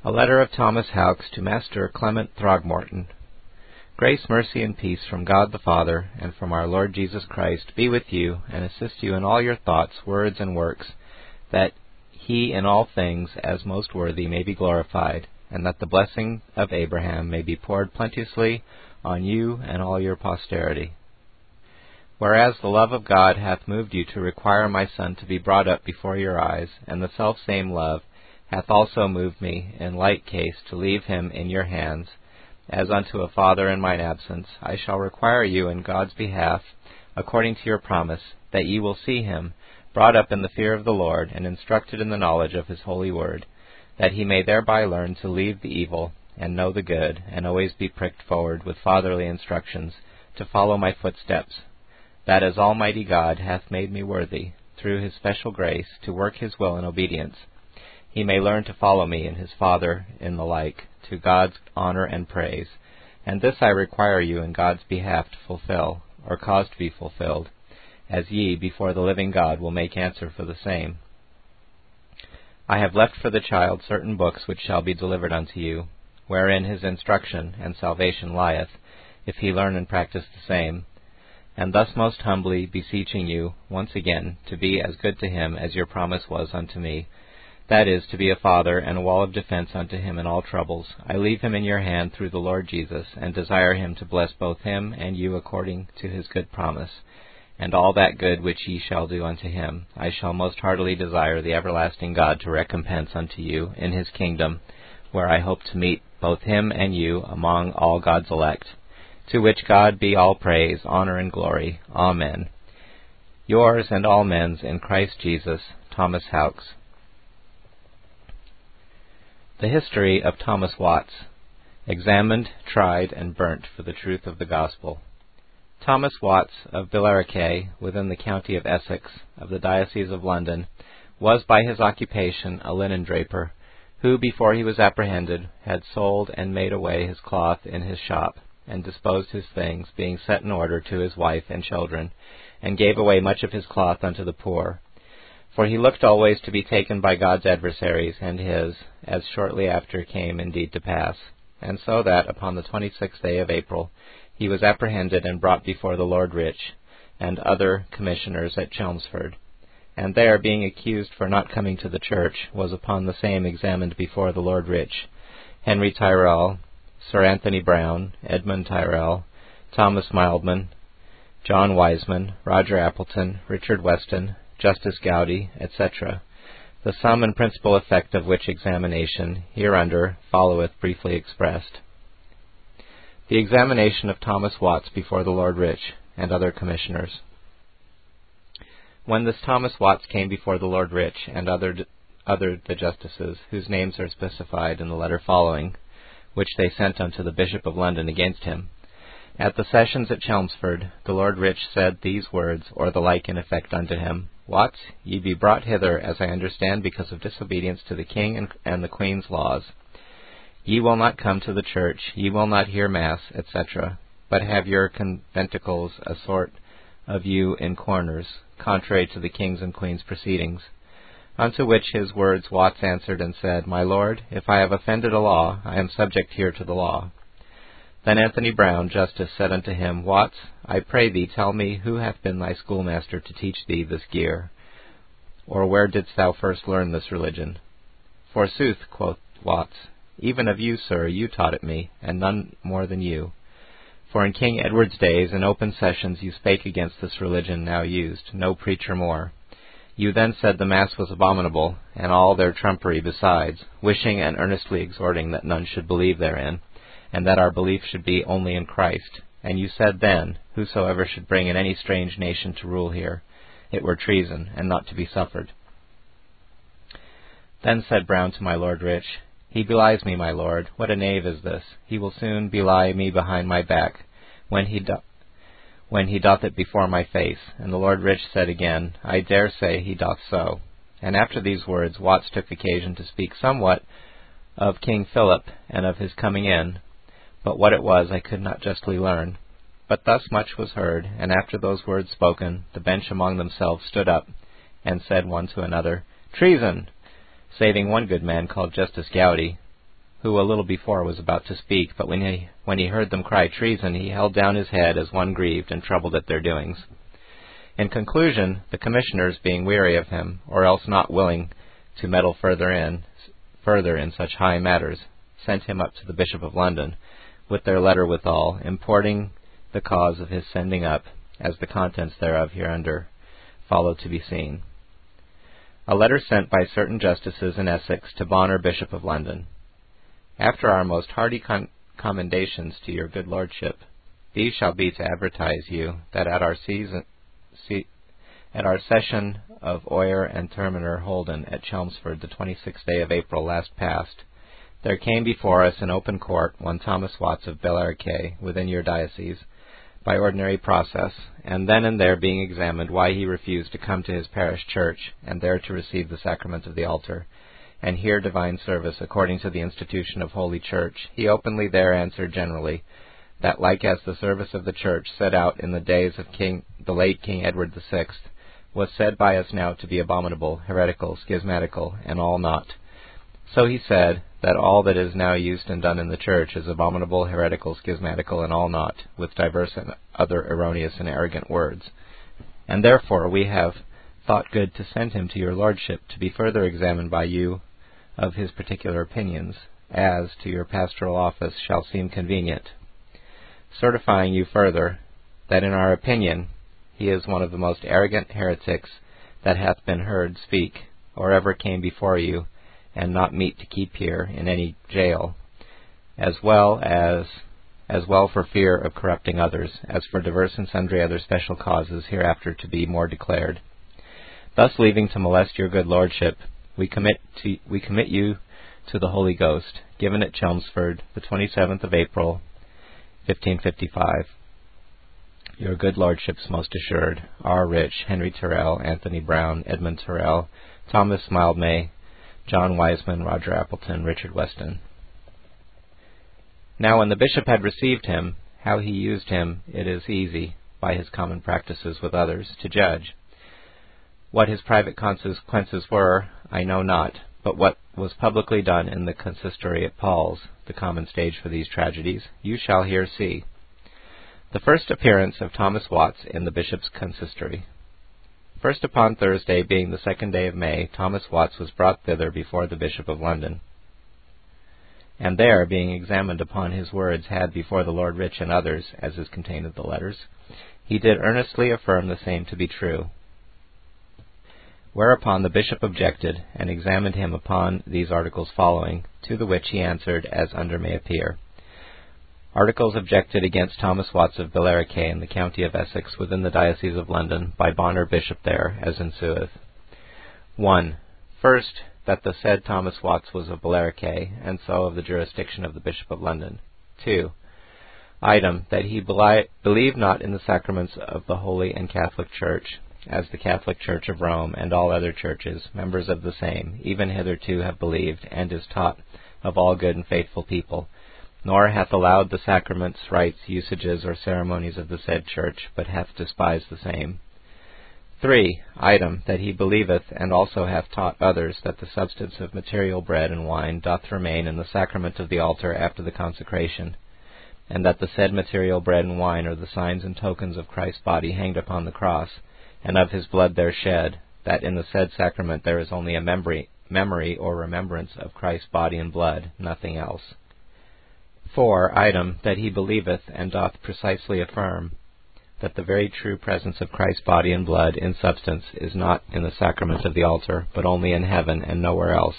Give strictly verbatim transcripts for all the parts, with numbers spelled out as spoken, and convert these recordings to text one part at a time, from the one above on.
A letter of Thomas Haux to Master Clement Throgmorton. Grace, mercy, and peace from God the Father, and from our Lord Jesus Christ, be with you, and assist you in all your thoughts, words, and works, that he in all things, as most worthy, may be glorified, and that the blessing of Abraham may be poured plenteously on you and all your posterity. Whereas the love of God hath moved you to require my Son to be brought up before your eyes, and the selfsame love hath also moved me in like case to leave him in your hands, as unto a father in mine absence, I shall require you in God's behalf, according to your promise, that ye will see him, brought up in the fear of the Lord, and instructed in the knowledge of his holy word, that he may thereby learn to leave the evil, and know the good, and always be pricked forward with fatherly instructions, to follow my footsteps, that as Almighty God hath made me worthy, through his special grace, to work his will in obedience, he may learn to follow me and his Father in the like, to God's honor and praise. And this I require you in God's behalf to fulfill, or cause to be fulfilled, as ye before the living God will make answer for the same. I have left for the child certain books which shall be delivered unto you, wherein his instruction and salvation lieth, if he learn and practice the same. And thus most humbly beseeching you, once again, to be as good to him as your promise was unto me, that is, to be a father and a wall of defense unto him in all troubles, I leave him in your hand through the Lord Jesus, and desire him to bless both him and you according to his good promise. And all that good which ye shall do unto him, I shall most heartily desire the everlasting God to recompense unto you in his kingdom, where I hope to meet both him and you among all God's elect. To which God be all praise, honor, and glory. Amen. Yours and all men's in Christ Jesus, Thomas Haux. The History of Thomas Watts, examined, tried, and burnt for the truth of the gospel. Thomas Watts of Billericay, within the county of Essex, of the Diocese of London, was by his occupation a linen draper, who, before he was apprehended, had sold and made away his cloth in his shop, and disposed his things, being set in order to his wife and children, and gave away much of his cloth unto the poor. For he looked always to be taken by God's adversaries and his, as shortly after came indeed to pass. And so that, upon the twenty-sixth day of April, he was apprehended and brought before the Lord Rich, and other commissioners at Chelmsford. And there, being accused for not coming to the church, was upon the same examined before the Lord Rich, Henry Tyrrell, Sir Anthony Brown, Edmund Tyrrell, Thomas Mildman, John Wiseman, Roger Appleton, Richard Weston, Justice Gowdy, et cetera, the sum and principal effect of which examination hereunder followeth briefly expressed. The examination of Thomas Watts before the Lord Rich and other commissioners. When this Thomas Watts came before the Lord Rich and other other the justices, whose names are specified in the letter following, which they sent unto the Bishop of London against him, at the sessions at Chelmsford, the Lord Rich said these words, or the like in effect unto him: Watts, ye be brought hither, as I understand, because of disobedience to the King and, and the Queen's laws. Ye will not come to the church, ye will not hear Mass, et cetera, but have your conventicles a sort of you in corners, contrary to the King's and Queen's proceedings. Unto which his words Watts answered and said, My lord, if I have offended a law, I am subject here to the law. Then Anthony Brown, justice, said unto him, Watts, I pray thee tell me who hath been thy schoolmaster to teach thee this gear? Or where didst thou first learn this religion? Forsooth, quoth Watts, even of you, sir, you taught it me, and none more than you. For in King Edward's days, in open sessions, you spake against this religion now used, no preacher more. You then said the Mass was abominable, and all their trumpery besides, wishing and earnestly exhorting that none should believe therein, and that our belief should be only in Christ. And you said then, whosoever should bring in any strange nation to rule here, it were treason, and not to be suffered. Then said Brown to my Lord Rich, He belies me, my lord. What a knave is this! He will soon belie me behind my back, when he do- when he doth it before my face. And the Lord Rich said again, I dare say he doth so. And after these words Watts took occasion to speak somewhat of King Philip, and of his coming in, but what it was I could not justly learn. But thus much was heard, and after those words spoken, the bench among themselves stood up, and said one to another, Treason! Saving one good man called Justice Gowdy, who a little before was about to speak, but when he, when he heard them cry treason, he held down his head as one grieved and troubled at their doings. In conclusion, the commissioners, being weary of him, or else not willing to meddle further in, further in such high matters, sent him up to the Bishop of London, with their letter withal, importing the cause of his sending up, as the contents thereof hereunder follow to be seen. A letter sent by certain justices in Essex to Bonner, Bishop of London. After our most hearty con- commendations to your good lordship, these shall be to advertise you that at our season, se- at our session of Oyer and Terminer holden at Chelmsford the twenty-sixth day of April last past, there came before us in open court one Thomas Watts of Billericay within your diocese, by ordinary process, and then and there being examined why he refused to come to his parish church, and there to receive the sacrament of the altar, and hear divine service according to the institution of Holy Church, he openly there answered generally, that like as the service of the Church set out in the days of King, the late King Edward the Sixth, was said by us now to be abominable, heretical, schismatical, and all naught, so he said that all that is now used and done in the Church is abominable, heretical, schismatical, and all naught, with divers and other erroneous and arrogant words. And therefore we have thought good to send him to your lordship to be further examined by you of his particular opinions, as to your pastoral office shall seem convenient, certifying you further that in our opinion he is one of the most arrogant heretics that hath been heard speak, or ever came before you, and not meet to keep here in any jail, as well as as well for fear of corrupting others, as for divers and sundry other special causes hereafter to be more declared. Thus leaving to molest your good lordship, we commit to we commit you to the Holy Ghost, given at Chelmsford the twenty-seventh of April, fifteen fifty-five. Your good lordship's most assured, R. Rich, Henry Tyrrell, Anthony Brown, Edmund Tyrrell, Thomas Mildmay, John Wiseman, Roger Appleton, Richard Weston. Now when the bishop had received him, how he used him it is easy, by his common practices with others, to judge. What his private consequences were, I know not, but what was publicly done in the consistory at Paul's, the common stage for these tragedies, you shall here see. The first appearance of Thomas Watts in the bishop's consistory. First upon Thursday, being the second day of May, Thomas Watts was brought thither before the Bishop of London. And there, being examined upon his words had before the Lord Rich and others, as is contained in the letters, he did earnestly affirm the same to be true. Whereupon the bishop objected, and examined him upon these articles following, to the which he answered as under may appear. Articles objected against Thomas Watts of Billericay in the county of Essex within the diocese of London by Bonner Bishop there, as ensueth. one. First, that the said Thomas Watts was of Billericay, and so of the jurisdiction of the Bishop of London. two. Item, that he beli- believed not in the sacraments of the Holy and Catholic Church, as the Catholic Church of Rome and all other churches, members of the same, even hitherto have believed, and is taught of all good and faithful people, nor hath allowed the sacraments, rites, usages, or ceremonies of the said church, but hath despised the same. three. Item, that he believeth, and also hath taught others, that the substance of material bread and wine doth remain in the sacrament of the altar after the consecration, and that the said material bread and wine are the signs and tokens of Christ's body hanged upon the cross, and of his blood there shed, that in the said sacrament there is only a memory, memory or remembrance of Christ's body and blood, nothing else. four. Item, that he believeth, and doth precisely affirm, that the very true presence of Christ's body and blood in substance is not in the sacrament of the altar, but only in heaven and nowhere else.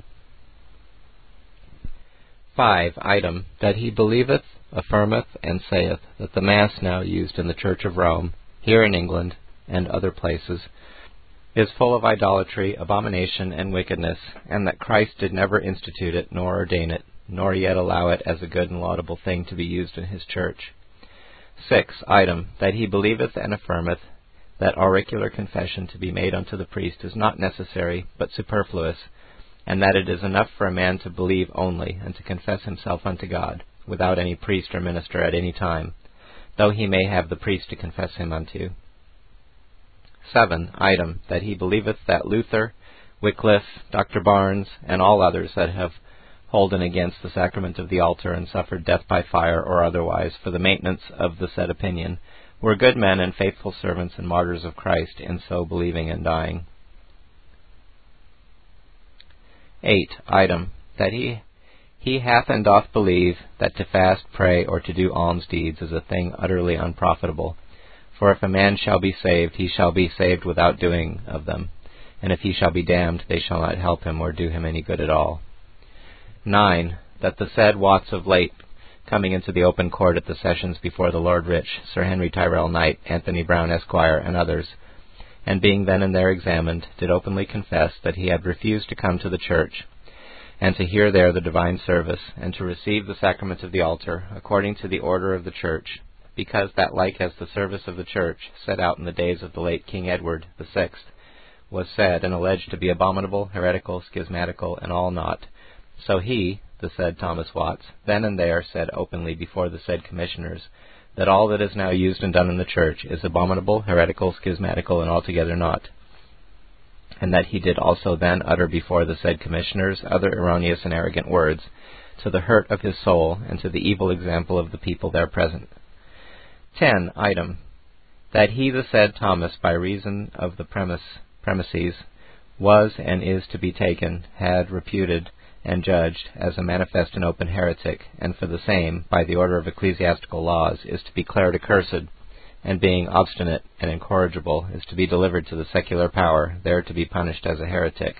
five. Item, that he believeth, affirmeth, and saith that the Mass now used in the Church of Rome, here in England, and other places, is full of idolatry, abomination, and wickedness, and that Christ did never institute it, nor ordain it, nor yet allow it as a good and laudable thing to be used in his church. six. Item, that he believeth and affirmeth that auricular confession to be made unto the priest is not necessary, but superfluous, and that it is enough for a man to believe only, and to confess himself unto God, without any priest or minister at any time, though he may have the priest to confess him unto. seven. Item, that he believeth that Luther, Wycliffe, Doctor Barnes, and all others that have holden against the sacrament of the altar, and suffered death by fire or otherwise for the maintenance of the said opinion, were good men and faithful servants and martyrs of Christ, in so believing and dying. eight. Item. That he he hath and doth believe that to fast, pray, or to do alms deeds is a thing utterly unprofitable. For if a man shall be saved, he shall be saved without doing of them. And if he shall be damned, they shall not help him or do him any good at all. nine. That the said Watts of late, coming into the open court at the sessions before the Lord Rich, Sir Henry Tyrell Knight, Anthony Brown Esquire, and others, and being then and there examined, did openly confess that he had refused to come to the church, and to hear there the divine service, and to receive the sacrament of the altar, according to the order of the church, because that like as the service of the church, set out in the days of the late King Edward the Sixth, was said and alleged to be abominable, heretical, schismatical, and all naught, so he, the said Thomas Watts, then and there said openly before the said commissioners, that all that is now used and done in the church is abominable, heretical, schismatical, and altogether naught. And that he did also then utter before the said commissioners other erroneous and arrogant words, to the hurt of his soul, and to the evil example of the people there present. ten. Item. That he, the said Thomas, by reason of the premise, premises, was and is to be taken, had reputed and judged as a manifest and open heretic, and for the same, by the order of ecclesiastical laws, is to be declared accursed, and being obstinate and incorrigible, is to be delivered to the secular power, there to be punished as a heretic.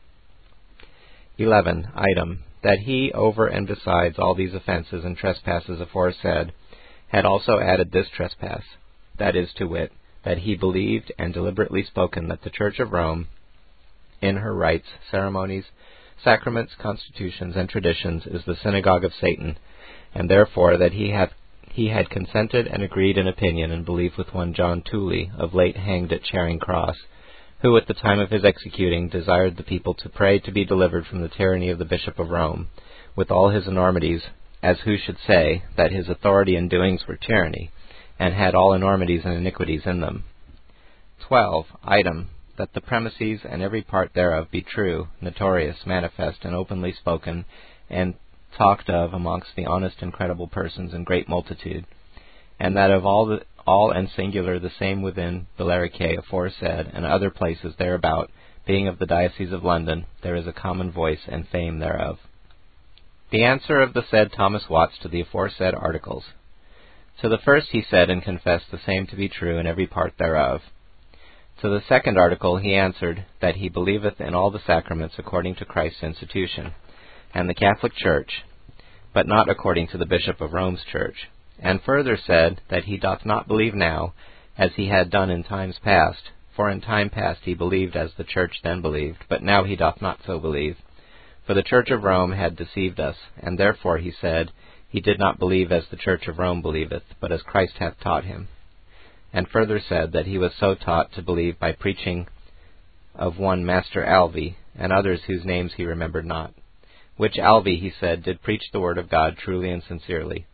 eleven. Item. That he, over and besides all these offences and trespasses aforesaid, had also added this trespass, that is to wit, that he believed and deliberately spoken that the Church of Rome, in her rites, ceremonies, sacraments, constitutions, and traditions, is the synagogue of Satan, and therefore that he hath he had consented and agreed in opinion and belief with one John Tooley, of late hanged at Charing Cross, who at the time of his executing desired the people to pray to be delivered from the tyranny of the Bishop of Rome, with all his enormities, as who should say that his authority and doings were tyranny, and had all enormities and iniquities in them. twelve. Item. That the premises and every part thereof be true, notorious, manifest, and openly spoken, and talked of amongst the honest and credible persons in great multitude, and that of all the, all and singular the same within Billericay aforesaid, and other places thereabout, being of the diocese of London, there is a common voice and fame thereof. The answer of the said Thomas Watts to the aforesaid articles. To the first he said and confessed the same to be true in every part thereof. To the second article he answered that he believeth in all the sacraments according to Christ's institution, and the Catholic Church, but not according to the Bishop of Rome's Church, and further said that he doth not believe now, as he had done in times past, for in time past he believed as the Church then believed, but now he doth not so believe. For the Church of Rome had deceived us, and therefore, he said, he did not believe as the Church of Rome believeth, but as Christ hath taught him. And further said that he was so taught to believe by preaching of one Master Alvey, and others whose names he remembered not, which Alvey, he said, did preach the word of God truly and sincerely.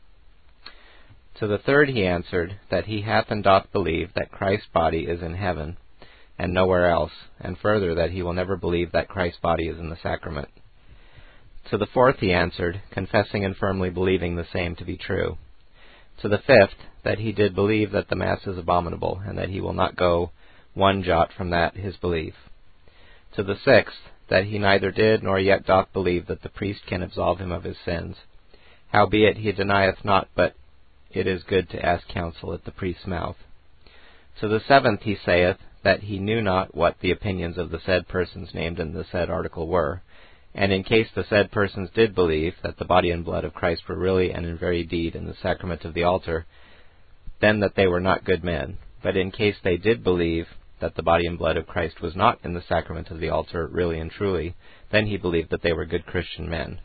To the third he answered that he hath and doth believe that Christ's body is in heaven, and nowhere else, and further that he will never believe that Christ's body is in the sacrament. To the fourth he answered, confessing and firmly believing the same to be true. To the fifth, that he did believe that the Mass is abominable, and that he will not go one jot from that his belief. To the sixth, that he neither did nor yet doth believe that the priest can absolve him of his sins. Howbeit he denieth not, but it is good to ask counsel at the priest's mouth. To the seventh he saith that he knew not what the opinions of the said persons named in the said article were, and in case the said persons did believe that the body and blood of Christ were really and in very deed in the sacrament of the altar, then that they were not good men. But in case they did believe that the body and blood of Christ was not in the sacrament of the altar really and truly, then he believed that they were good Christian men.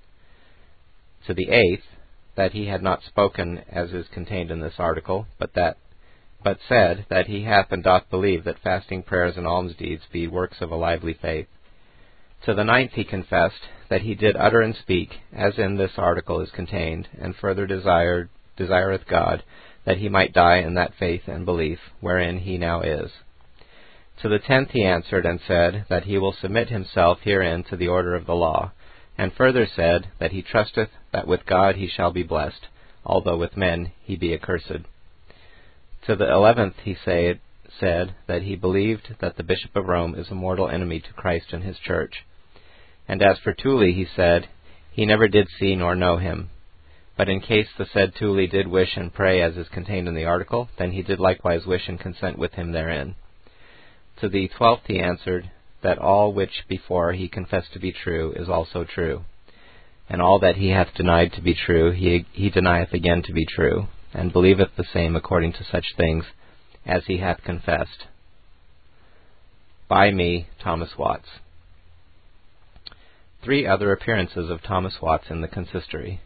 To the eighth, that he had not spoken as is contained in this article, but that but said that he hath and doth believe that fasting, prayers, and alms deeds be works of a lively faith. To the ninth he confessed that he did utter and speak, as in this article is contained, and further desired desireth God that he might die in that faith and belief, wherein he now is. To the tenth he answered and said that he will submit himself herein to the order of the law, and further said that he trusteth that with God he shall be blessed, although with men he be accursed. To the eleventh he said, said that he believed that the Bishop of Rome is a mortal enemy to Christ and his church. And as for Tooley, he said, he never did see nor know him. But in case the said Tooley did wish and pray as is contained in the article, then he did likewise wish and consent with him therein. To the twelfth he answered, that all which before he confessed to be true is also true. And all that he hath denied to be true, he, he denieth again to be true, and believeth the same according to such things as he hath confessed. By me, Thomas Watts. Three other appearances of Thomas Watts in the consistory.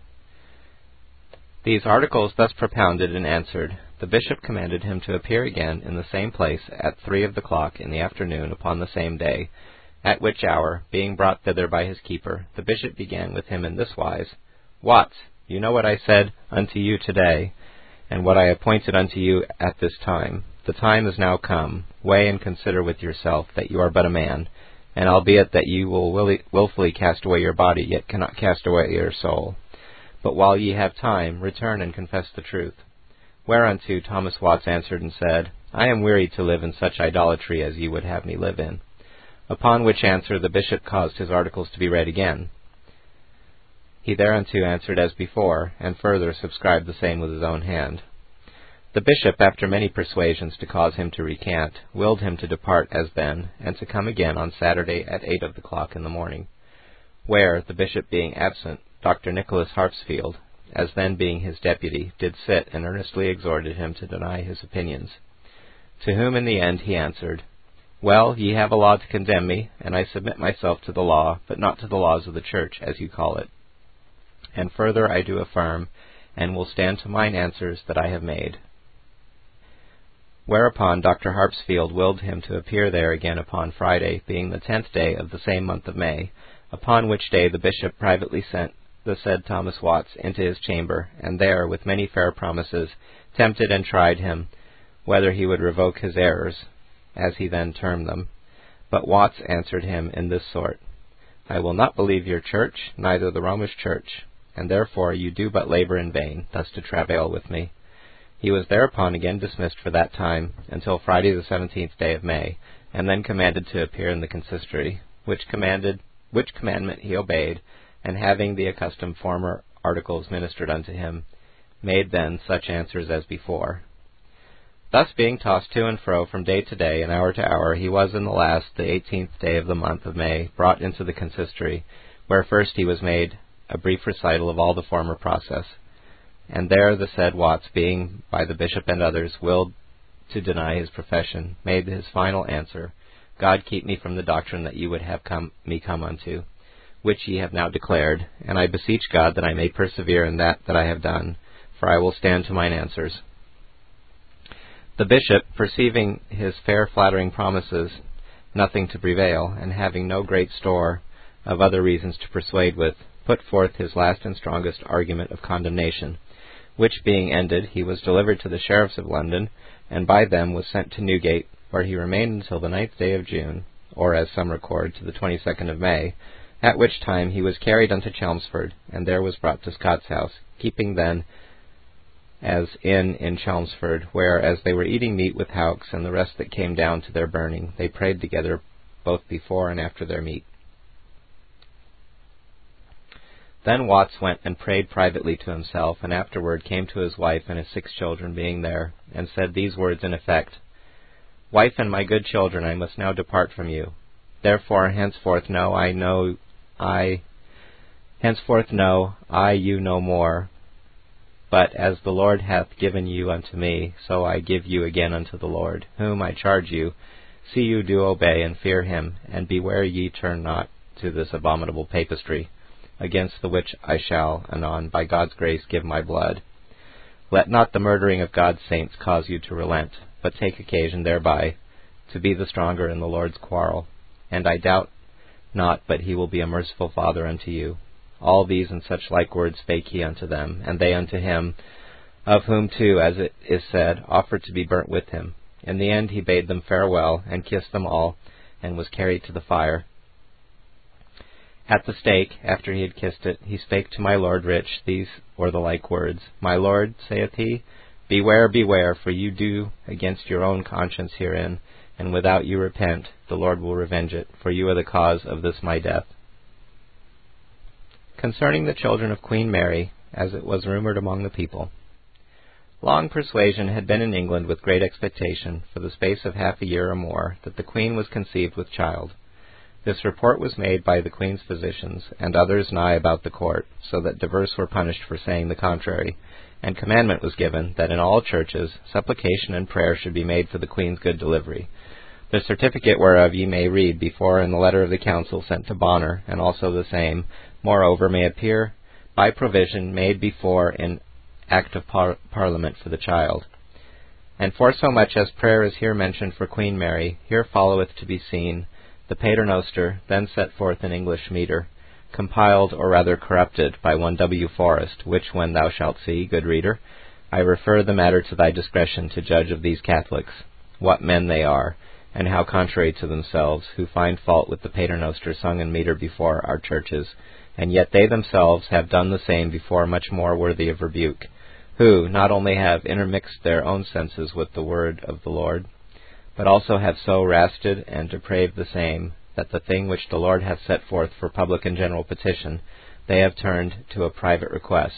These articles thus propounded and answered, the bishop commanded him to appear again in the same place at three of the clock in the afternoon upon the same day, at which hour, being brought thither by his keeper, the bishop began with him in this wise, Watts, you know what I said unto you today, and what I appointed unto you at this time. The time is now come. Weigh and consider with yourself that you are but a man, and albeit that you will willy, wilfully cast away your body, yet cannot cast away your soul. But while ye have time, return and confess the truth. Whereunto Thomas Watts answered and said, I am weary to live in such idolatry as ye would have me live in. Upon which answer the bishop caused his articles to be read again. He thereunto answered as before, and further subscribed the same with his own hand. The bishop, after many persuasions to cause him to recant, willed him to depart as then, and to come again on Saturday at eight of the clock in the morning, where, the bishop being absent, Doctor Nicholas Harpsfield, as then being his deputy, did sit and earnestly exhorted him to deny his opinions. To whom in the end he answered, Well, ye have a law to condemn me, and I submit myself to the law, but not to the laws of the church, as you call it. And further I do affirm, and will stand to mine answers that I have made. Whereupon Doctor Harpsfield willed him to appear there again upon Friday, being the tenth day of the same month of May, upon which day the bishop privately sent the said Thomas Watts into his chamber, and there, with many fair promises, tempted and tried him, whether he would revoke his errors, as he then termed them. But Watts answered him in this sort, I will not believe your church, neither the Romish church, and therefore you do but labor in vain, thus to travail with me. He was thereupon again dismissed for that time, until Friday the seventeenth day of May, and then commanded to appear in the consistory, which commanded, which commandment he obeyed, and having the accustomed former articles ministered unto him, made then such answers as before. Thus being tossed to and fro from day to day and hour to hour, he was in the last, the eighteenth day of the month of May, brought into the consistory, where first he was made a brief recital of all the former process. And there the said Watts, being by the bishop and others willed to deny his profession, made his final answer, God keep me from the doctrine that you would have come, me come unto, which ye have now declared, and I beseech God that I may persevere in that that I have done, for I will stand to mine answers. The bishop, perceiving his fair flattering promises nothing to prevail, and having no great store of other reasons to persuade with, put forth his last and strongest argument of condemnation, which being ended, he was delivered to the sheriffs of London, and by them was sent to Newgate, where he remained until the ninth day of June, or as some record, to the twenty-second of May, at which time he was carried unto Chelmsford, and there was brought to Scott's house, keeping then as inn in Chelmsford, where, as they were eating meat with Hawkes and the rest that came down to their burning, they prayed together both before and after their meat. Then Watts went and prayed privately to himself, and afterward came to his wife and his six children being there, and said these words in effect, Wife and my good children, I must now depart from you. Therefore henceforth know I know I henceforth know I you no more. But as the Lord hath given you unto me, so I give you again unto the Lord, whom I charge you, see you do obey and fear him, and beware ye turn not to this abominable papistry, against the which I shall, anon, by God's grace, give my blood. Let not the murdering of God's saints cause you to relent, but take occasion thereby to be the stronger in the Lord's quarrel. And I doubt not but he will be a merciful Father unto you. All these and such like words spake he unto them, and they unto him, of whom two, as it is said, offered to be burnt with him. In the end he bade them farewell, and kissed them all, and was carried to the fire. At the stake, after he had kissed it, he spake to my lord Rich these or the like words. My lord, saith he, beware, beware, for you do against your own conscience herein, and without you repent, the Lord will revenge it, for you are the cause of this my death. Concerning the children of Queen Mary, as it was rumored among the people. Long persuasion had been in England with great expectation, for the space of half a year or more, that the Queen was conceived with child. This report was made by the Queen's physicians, and others nigh about the court, so that divers were punished for saying the contrary, and commandment was given that in all churches supplication and prayer should be made for the Queen's good delivery. The certificate whereof ye may read before in the letter of the council sent to Bonner, and also the same, moreover, may appear by provision made before in Act of par- Parliament for the child. And forsomuch as prayer is here mentioned for Queen Mary, here followeth to be seen the Paternoster, then set forth in English metre, compiled, or rather corrupted, by one W. Forrest, which when thou shalt see, good reader, I refer the matter to thy discretion to judge of these Catholics, what men they are, and how contrary to themselves, who find fault with the Paternoster sung in metre before our churches, and yet they themselves have done the same before much more worthy of rebuke, who not only have intermixed their own senses with the word of the Lord, but also have so rasted and depraved the same, that the thing which the Lord hath set forth for public and general petition, they have turned to a private request.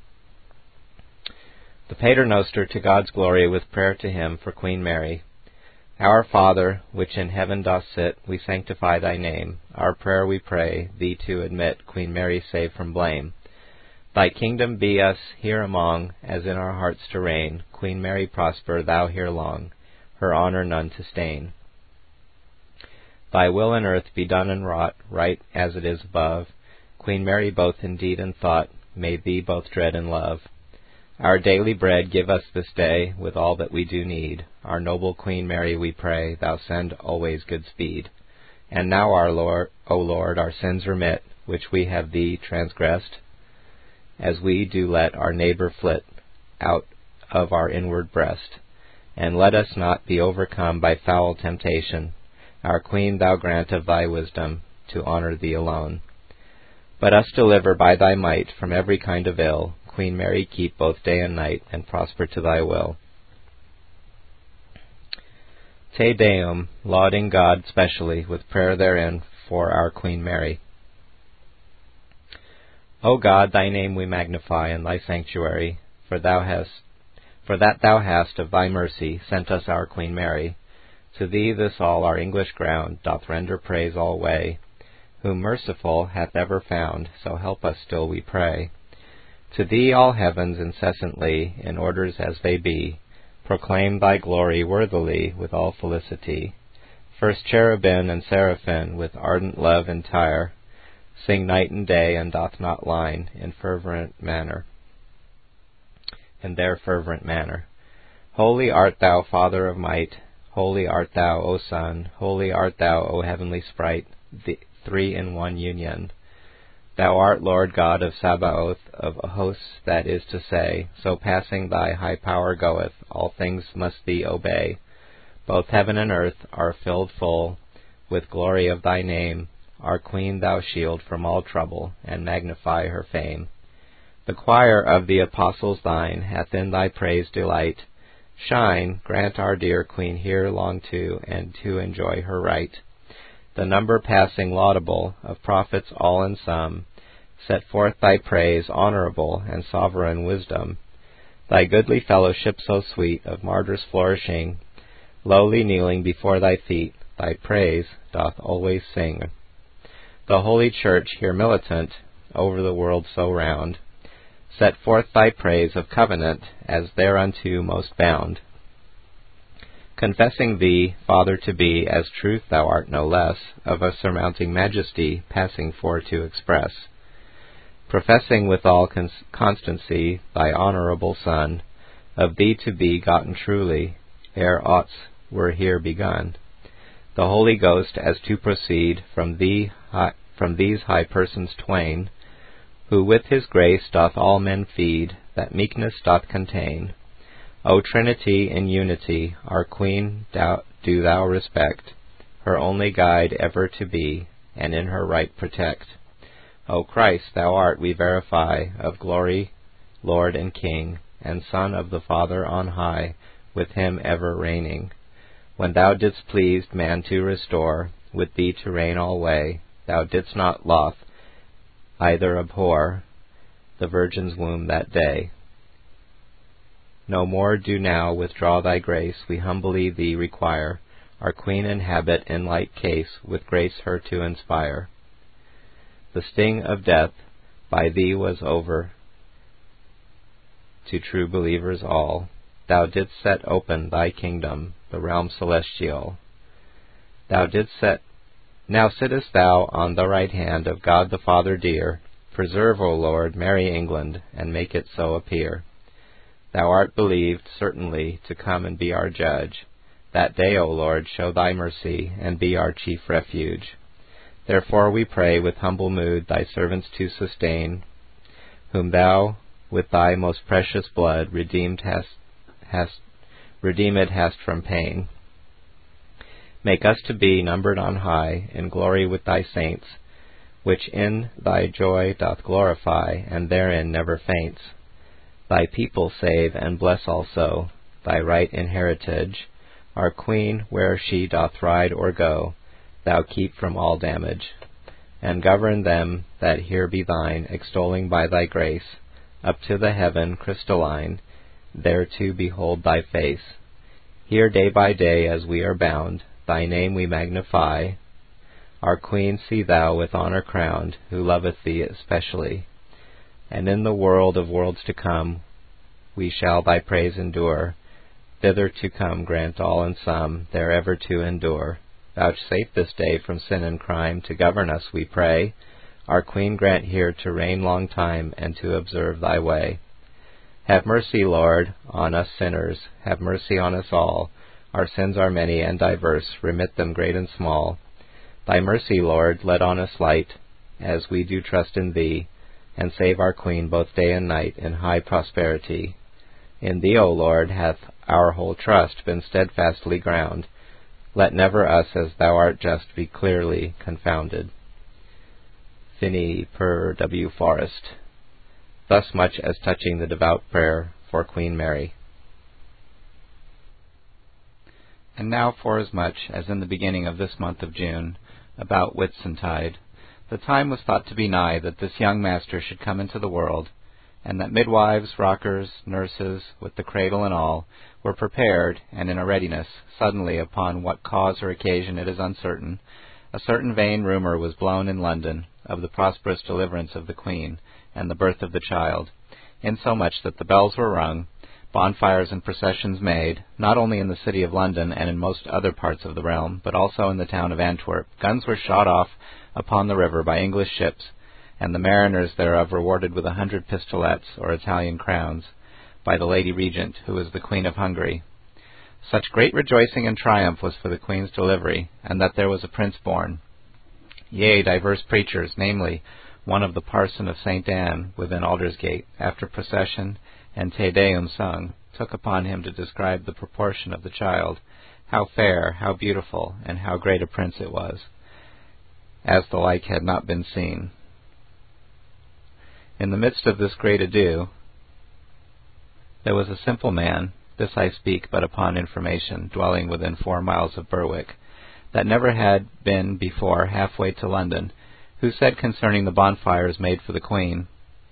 The Paternoster to God's glory with prayer to him for Queen Mary. Our Father, which in heaven dost sit, we sanctify thy name. Our prayer we pray thee to admit, Queen Mary save from blame. Thy kingdom be us here among, as in our hearts to reign. Queen Mary prosper thou here long, her honour none to stain. Thy will in earth be done and wrought, right as it is above. Queen Mary both in deed and thought, may thee both dread and love. Our daily bread give us this day, with all that we do need. Our noble Queen Mary we pray, thou send always good speed. And now our Lord, O Lord, our sins remit, which we have thee transgressed, as we do let our neighbour flit out of our inward breast. And let us not be overcome by foul temptation. Our Queen thou grant of thy wisdom, to honour thee alone. But us deliver by thy might from every kind of ill. Queen Mary keep both day and night, and prosper to thy will. Te Deum, lauding God specially, with prayer therein for our Queen Mary. O God, thy name we magnify in thy sanctuary, for thou hast For that thou hast of thy mercy sent us our Queen Mary. To thee this all our English ground doth render praise alway, whom merciful hath ever found, so help us still we pray. To thee all heavens incessantly, in orders as they be, proclaim thy glory worthily with all felicity. First cherubim and seraphim with ardent love entire, sing night and day, and doth not line in fervent manner. in their fervent manner. Holy art thou, Father of might, holy art thou, O Son, holy art thou, O heavenly Sprite, the three in one union. Thou art Lord God of Sabaoth, of hosts, that is to say, so passing thy high power goeth, all things must thee obey. Both heaven and earth are filled full with glory of thy name. Our Queen thou shield from all trouble, and magnify her fame. The choir of the apostles thine hath in thy praise delight. Shine, grant our dear Queen here long to, and to enjoy her right. The number passing laudable of prophets all in sum, set forth thy praise honourable and sovereign wisdom. Thy goodly fellowship so sweet, of martyrs flourishing, lowly kneeling before thy feet, thy praise doth always sing. The Holy Church here militant, over the world so round, set forth thy praise of covenant, as thereunto most bound. Confessing thee, Father to be, as truth thou art no less, of a surmounting majesty, passing for to express. Professing with all cons- constancy thy honourable Son, of thee to be gotten truly, ere aught were here begun. The Holy Ghost as to proceed from thee, high, from these high persons twain, who with his grace doth all men feed, that meekness doth contain. O Trinity in unity, our Queen thou, do thou respect, her only guide ever to be, and in her right protect. O Christ, thou art, we verify, of glory, Lord and King, and Son of the Father on high, with him ever reigning. When thou didst please man to restore, with thee to reign alway, thou didst not loth, either abhor, the Virgin's womb that day. No more do now withdraw thy grace, we humbly thee require, our Queen inhabit in like case, with grace her to inspire. The sting of death by thee was over, to true believers all. Thou didst set open thy kingdom, the realm celestial. Thou didst set, now sittest thou on the right hand of God the Father dear. Preserve, O Lord, merry England, and make it so appear. Thou art believed, certainly, to come and be our judge. That day, O Lord, show thy mercy, and be our chief refuge. Therefore we pray with humble mood thy servants to sustain, whom thou with thy most precious blood redeemed hast, hast redeemed hast from pain. Make us to be numbered on high in glory with thy saints, which in thy joy doth glorify, and therein never faints. Thy people save and bless also, thy right inheritage. Our Queen, where she doth ride or go, thou keep from all damage. And govern them that here be thine, extolling by thy grace, up to the heaven crystalline, there to behold thy face. Here day by day as we are bound, thy name we magnify. Our Queen see thou with honor crowned, who loveth thee especially. And in the world of worlds to come, we shall thy praise endure. Thither to come grant all in sum, there ever to endure. Vouchsafe this day from sin and crime to govern us, we pray. Our Queen grant here to reign long time, and to observe thy way. Have mercy, Lord, on us sinners, have mercy on us all. Our sins are many and diverse, remit them great and small. Thy mercy, Lord, let on us light, as we do trust in thee, and save our Queen both day and night in high prosperity. In thee, O Lord, hath our whole trust been steadfastly ground. Let never us, as thou art just, be clearly confounded. Finney per W. Forrest. Thus much as touching the devout prayer for Queen Mary. And now forasmuch as in the beginning of this month of June, about Whitsuntide, the time was thought to be nigh that this young master should come into the world, and that midwives, rockers, nurses, with the cradle and all, were prepared, and in a readiness, suddenly, upon what cause or occasion it is uncertain, a certain vain rumour was blown in London of the prosperous deliverance of the Queen, and the birth of the child, insomuch that the bells were rung, bonfires and processions made, not only in the city of London and in most other parts of the realm, but also in the town of Antwerp. Guns were shot off upon the river by English ships, and the mariners thereof rewarded with a hundred pistolets, or Italian crowns, by the Lady Regent, who was the Queen of Hungary. Such great rejoicing and triumph was for the Queen's delivery, and that there was a prince born. Yea, divers preachers, namely, one of the parson of Saint Anne, within Aldersgate, after procession and Te Deum sung, took upon him to describe the proportion of the child, how fair, how beautiful, and how great a prince it was, as the like had not been seen. In the midst of this great ado, there was a simple man, this I speak but upon information, dwelling within four miles of Berwick, that never had been before halfway to London, who said concerning the bonfires made for the Queen,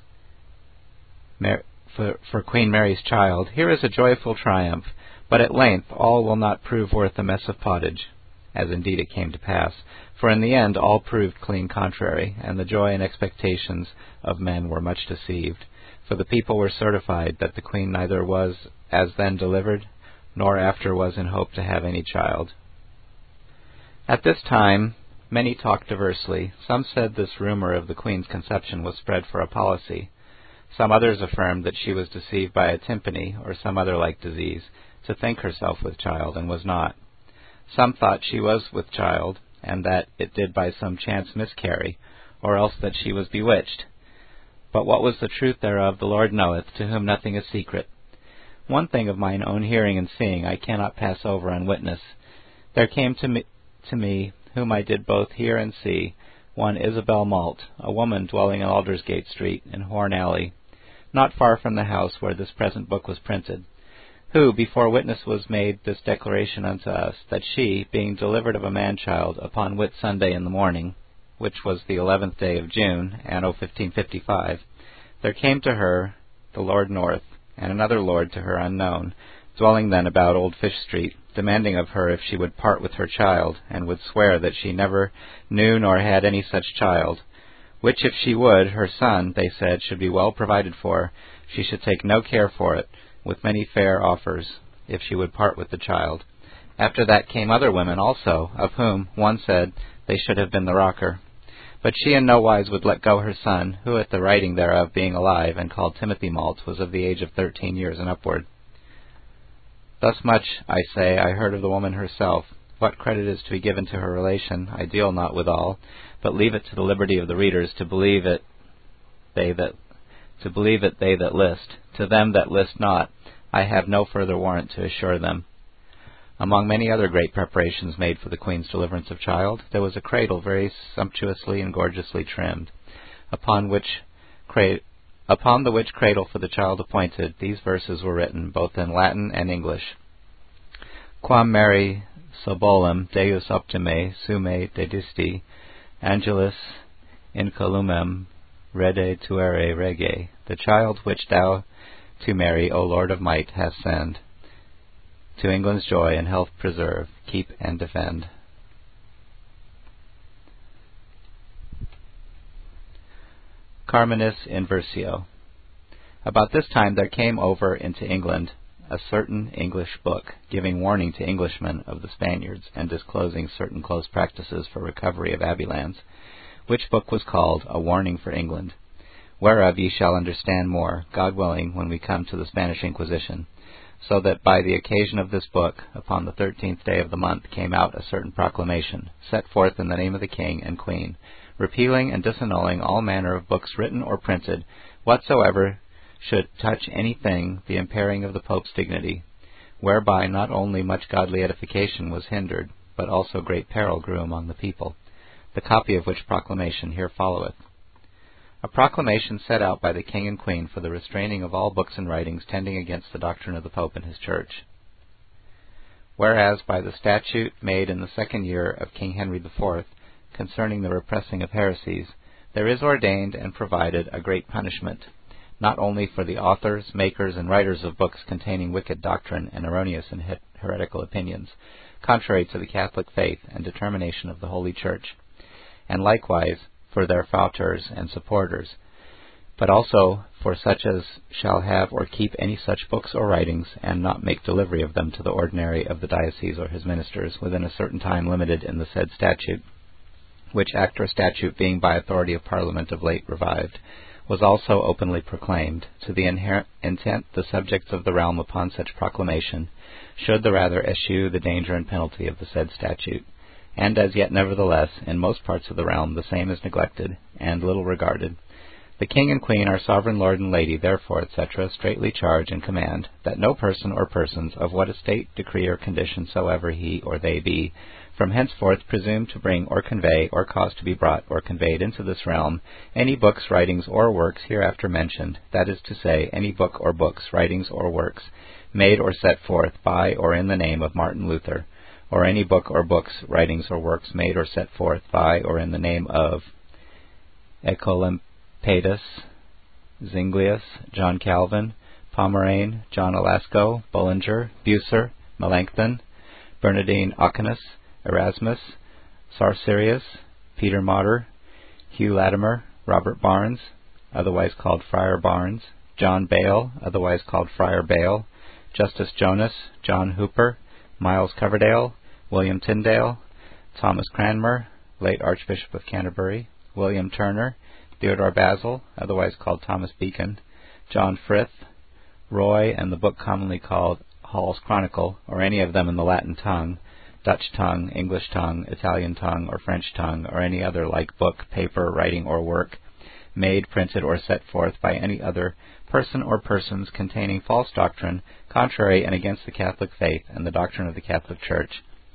Mar- for, for Queen Mary's child, here is a joyful triumph, but at length all will not prove worth a mess of pottage, as indeed it came to pass, for in the end all proved clean contrary, and the joy and expectations of men were much deceived, for the people were certified that the Queen neither was as then delivered, nor after was in hope to have any child. At this time many talked diversely. Some said this rumour of the Queen's conception was spread for a policy. Some others affirmed that she was deceived by a tympany, or some other like disease, to think herself with child, and was not. Some thought she was with child, and that it did by some chance miscarry, or else that she was bewitched. But what was the truth thereof the Lord knoweth, to whom nothing is secret. One thing of mine own hearing and seeing I cannot pass over unwitnessed. There came to me, to me, whom I did both hear and see, one Isabel Malt, a woman dwelling in Aldersgate Street in Horn Alley, not far from the house where this present book was printed, who, before witness was made this declaration unto us, that she, being delivered of a man-child upon Whit Sunday in the morning, which was the eleventh day of June, anno fifteen fifty-five, there came to her the Lord North, and another lord to her unknown, dwelling then about Old Fish Street, demanding of her if she would part with her child, and would swear that she never knew nor had any such child, which if she would, her son, they said, should be well provided for, she should take no care for it, with many fair offers, if she would part with the child. After that came other women also, of whom one said they should have been the rocker. But she in no wise would let go her son, who at the writing thereof being alive, and called Timothy Malt, was of the age of thirteen years and upward. Thus much, I say, I heard of the woman herself. What credit is to be given to her relation, I deal not withal, but leave it to the liberty of the readers to believe it they that to believe it they that list. To them that list not, I have no further warrant to assure them. Among many other great preparations made for the Queen's deliverance of child, there was a cradle very sumptuously and gorgeously trimmed, upon which cra- upon the which cradle for the child appointed, these verses were written, both in Latin and English. Quam Mary sobolum Deus optime sume dedisti, Angelus incolumem rede tuere rege, the child which thou to Mary, O Lord of might, hast sent, to England's joy and health preserve, keep and defend. Carminis in Versio. About this time there came over into England a certain English book, giving warning to Englishmen of the Spaniards, and disclosing certain close practices for recovery of abbey lands, which book was called A Warning for England, whereof ye shall understand more, God willing, when we come to the Spanish Inquisition. So that by the occasion of this book, upon the thirteenth day of the month, came out a certain proclamation, set forth in the name of the King and Queen, repealing and disannulling all manner of books written or printed, whatsoever should touch anything the impairing of the Pope's dignity, whereby not only much godly edification was hindered, but also great peril grew among the people, the copy of which proclamation here followeth. A proclamation set out by the King and Queen for the restraining of all books and writings tending against the doctrine of the Pope and his Church. Whereas by the statute made in the second year of King Henry the Fourth, concerning the repressing of heresies, there is ordained and provided a great punishment, not only for the authors, makers, and writers of books containing wicked doctrine and erroneous and heretical opinions, contrary to the Catholic faith and determination of the Holy Church, and likewise for their fautors and supporters, but also for such as shall have or keep any such books or writings, and not make delivery of them to the ordinary of the diocese or his ministers, within a certain time limited in the said statute, which act or statute being by authority of Parliament of late revived, was also openly proclaimed, to the inherent intent the subjects of the realm upon such proclamation should the rather eschew the danger and penalty of the said statute. And as yet nevertheless, in most parts of the realm the same is neglected, and little regarded. The King and Queen, our sovereign Lord and Lady, therefore, et cetera, straitly charge and command, that no person or persons, of what estate, decree, or condition soever he or they be, from henceforth presume to bring or convey, or cause to be brought or conveyed into this realm, any books, writings, or works hereafter mentioned, that is to say, any book or books, writings, or works, made or set forth by or in the name of Martin Luther, or any book or books, writings, or works made or set forth by or in the name of Oecolampadius, Zuinglius, John Calvin, Pomerane, John Alasco, Bullinger, Bucer, Melanchthon, Bernardine Occanus, Erasmus, Sarsarius, Peter Motter, Hugh Latimer, Robert Barnes, otherwise called Friar Barnes, John Bale, otherwise called Friar Bale, Justus Jonas, John Hooper, Miles Coverdale, William Tyndale, Thomas Cranmer, late Archbishop of Canterbury, William Turner, Theodore Basil, otherwise called Thomas Beacon, John Frith, Roy, and the book commonly called Hall's Chronicle, or any of them in the Latin tongue, Dutch tongue, English tongue, Italian tongue, or French tongue, or any other like book, paper, writing, or work, made, printed, or set forth by any other person or persons containing false doctrine, contrary and against the Catholic faith and the doctrine of the Catholic Church,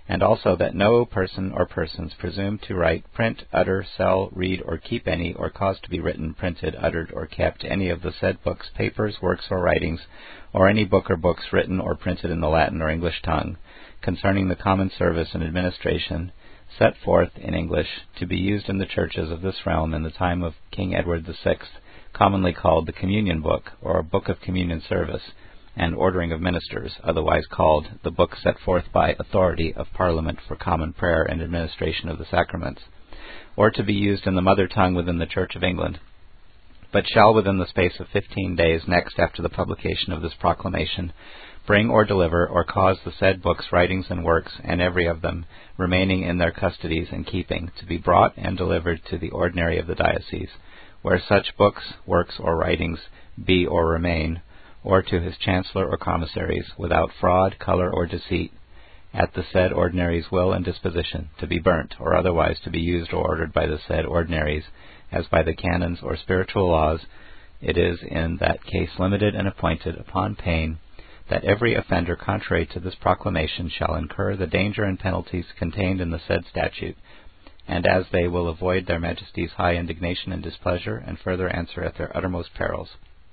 and also that no person or persons presume to write, print, utter, sell, read, or keep any, or cause to be written, printed, uttered, or kept any of the said books, papers, works, or writings, or any book or books written or printed in the Latin or English tongue, concerning the common service and administration, set forth in English, to be used in the churches of this realm in the time of King Edward the Sixth, commonly called the Communion Book, or Book of Communion Service, and Ordering of Ministers, otherwise called the book set forth by authority of Parliament for common prayer and administration of the sacraments, or to be used in the mother tongue within the Church of England, but shall within the space of fifteen days next after the publication of this proclamation bring or deliver or cause the said books, writings, and works, and every of them remaining in their custodies and keeping, to be brought and delivered to the ordinary of the diocese, where such books, works, or writings be or remain, or to his chancellor or commissaries, without fraud, colour, or deceit, at the said ordinary's will and disposition, to be burnt, or otherwise to be used or ordered by the said ordinaries, as by the canons or spiritual laws it is in that case limited and appointed, upon pain that every offender contrary to this proclamation shall incur the danger and penalties contained in the said statute, and as they will avoid their Majesties' high indignation and displeasure, and further answer at their uttermost perils.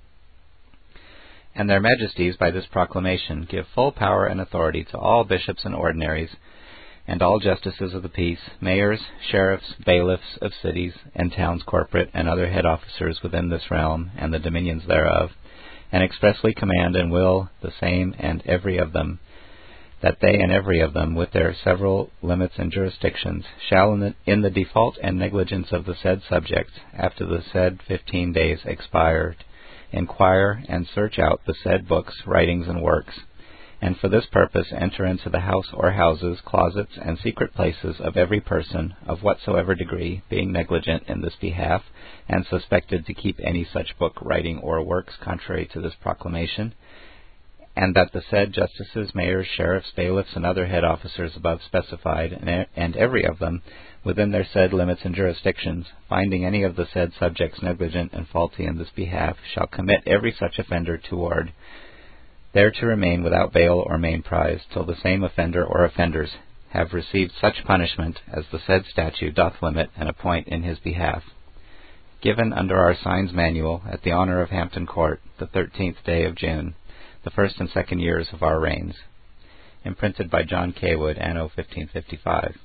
And their Majesties by this proclamation give full power and authority to all bishops and ordinaries, and all justices of the peace, mayors, sheriffs, bailiffs of cities and towns corporate, and other head officers within this realm and the dominions thereof, and expressly command and will the same and every of them, that they and every of them, with their several limits and jurisdictions, shall in the, in the default and negligence of the said subject, after the said fifteen days expired, inquire and search out the said books, writings, and works, and for this purpose enter into the house or houses, closets, and secret places of every person, of whatsoever degree, being negligent in this behalf, and suspected to keep any such book, writing, or works contrary to this proclamation, and that the said justices, mayors, sheriffs, bailiffs, and other head officers above specified, and, and every of them, within their said limits and jurisdictions, finding any of the said subjects negligent and faulty in this behalf, shall commit every such offender toward, there to remain without bail or main prize, till the same offender or offenders have received such punishment as the said statute doth limit and appoint in his behalf. Given under our Signs Manual at the honour of Hampton Court, the thirteenth day of June, the first and second years of our reigns. Imprinted by John Cawood, anno fifteen fifty-five.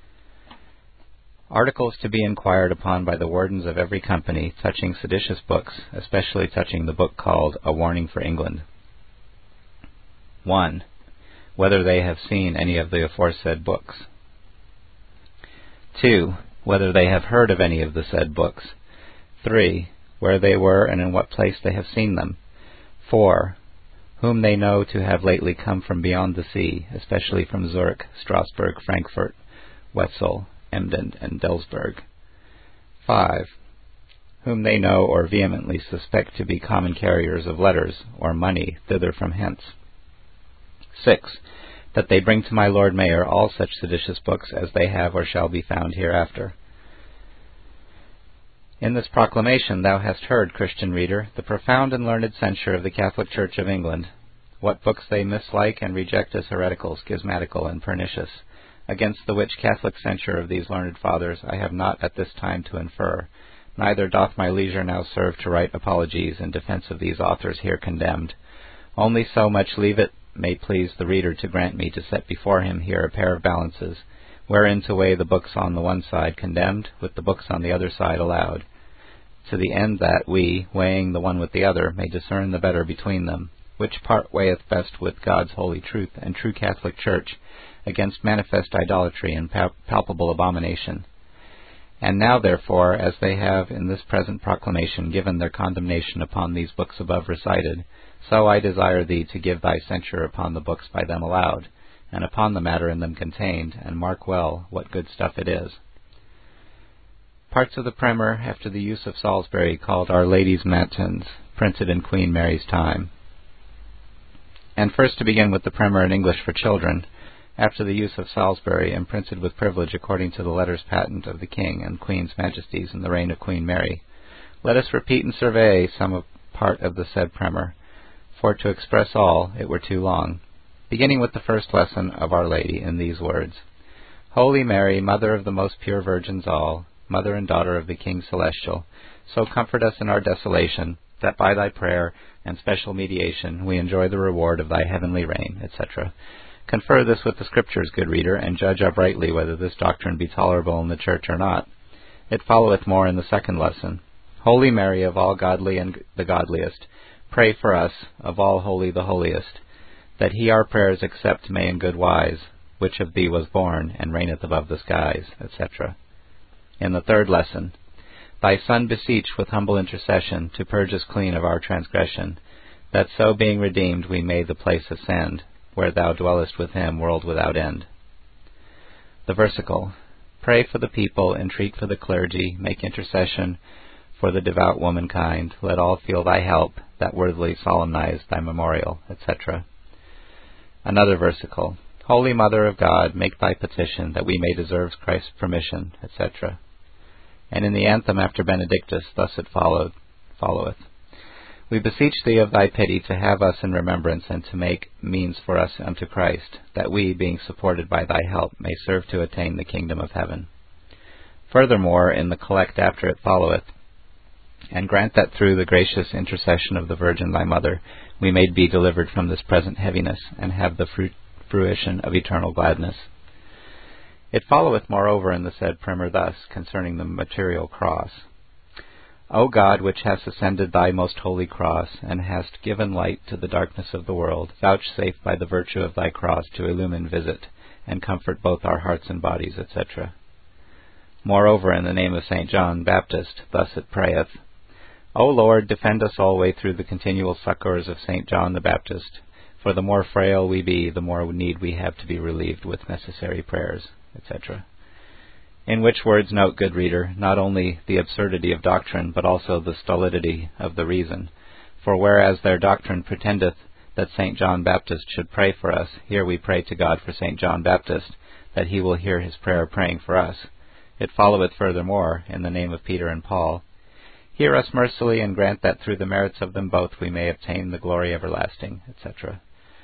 Articles to be inquired upon by the wardens of every company touching seditious books, especially touching the book called A Warning for England. one. Whether they have seen any of the aforesaid books. two. Whether they have heard of any of the said books. three. Where they were and in what place they have seen them. four. Whom they know to have lately come from beyond the sea, especially from Zurich, Strasbourg, Frankfurt, Wetzel, Emden, and Delsberg. five. Whom they know or vehemently suspect to be common carriers of letters or money thither from hence. six. That they bring to my Lord Mayor all such seditious books as they have or shall be found hereafter. In this proclamation thou hast heard, Christian reader, the profound and learned censure of the Catholic Church of England, what books they mislike and reject as heretical, schismatical, and pernicious, against the which Catholic censure of these learned fathers I have not at this time to infer, neither doth my leisure now serve to write apologies in defence of these authors here condemned. Only so much leave it may please the reader to grant me to set before him here a pair of balances, wherein to weigh the books on the one side condemned with the books on the other side allowed, to the end that we, weighing the one with the other, may discern the better between them, which part weigheth best with God's holy truth and true Catholic Church, against manifest idolatry and pal- palpable abomination. And now, therefore, as they have in this present proclamation given their condemnation upon these books above recited, so I desire thee to give thy censure upon the books by them allowed, and upon the matter in them contained, and mark well what good stuff it is. Parts of the Primer after the use of Salisbury, called Our Lady's Matins, printed in Queen Mary's time. And first to begin with the Primer in English for children, after the use of Salisbury, and printed with privilege according to the letters patent of the King and Queen's Majesties in the reign of Queen Mary. Let us repeat and survey some of part of the said Primer, for to express all it were too long. beginning with the first lesson of Our Lady in these words. Holy Mary, Mother of the most pure virgins all, Mother and Daughter of the King Celestial, so comfort us in our desolation, that by thy prayer and special mediation we enjoy the reward of thy heavenly reign, et cetera. Confer this with the Scriptures, good reader, and judge uprightly whether this doctrine be tolerable in the Church or not. It followeth more in the second lesson. Holy Mary, of all godly and the godliest, pray for us, of all holy the holiest, that he our prayers accept may in good wise, which of thee was born, and reigneth above the skies, et cetera. In the third lesson, thy Son beseech with humble intercession to purge us clean of our transgression, that so being redeemed we may the place ascend, where thou dwellest with him world without end. The versicle, pray for the people, entreat for the clergy, make intercession for the devout womankind, let all feel thy help, that worthily solemnize thy memorial, et cetera. Another versicle, Holy Mother of God, make thy petition, that we may deserve Christ's permission, et cetera. And in the anthem after Benedictus, thus it followed, followeth. We beseech thee of thy pity to have us in remembrance, and to make means for us unto Christ, that we, being supported by thy help, may serve to attain the kingdom of heaven. Furthermore, in the collect after it followeth, and grant that through the gracious intercession of the Virgin thy Mother, we may be delivered from this present heaviness, and have the fruit, fruition of eternal gladness. It followeth moreover in the said primer thus, concerning the material cross. O God, which hast ascended thy most holy cross, and hast given light to the darkness of the world, vouchsafe by the virtue of thy cross to illumine, visit, and comfort both our hearts and bodies, et cetera. Moreover, in the name of Saint John Baptist, thus it prayeth, O Lord, defend us always through the continual succours of Saint John the Baptist, for the more frail we be, the more need we have to be relieved with necessary prayers, et cetera. In which words note, good reader, not only the absurdity of doctrine, but also the stolidity of the reason. For whereas their doctrine pretendeth that Saint John Baptist should pray for us, here we pray to God for Saint John Baptist, that he will hear his prayer praying for us. It followeth furthermore, in the name of Peter and Paul, hear us mercifully, and grant that through the merits of them both we may obtain the glory everlasting, et cetera.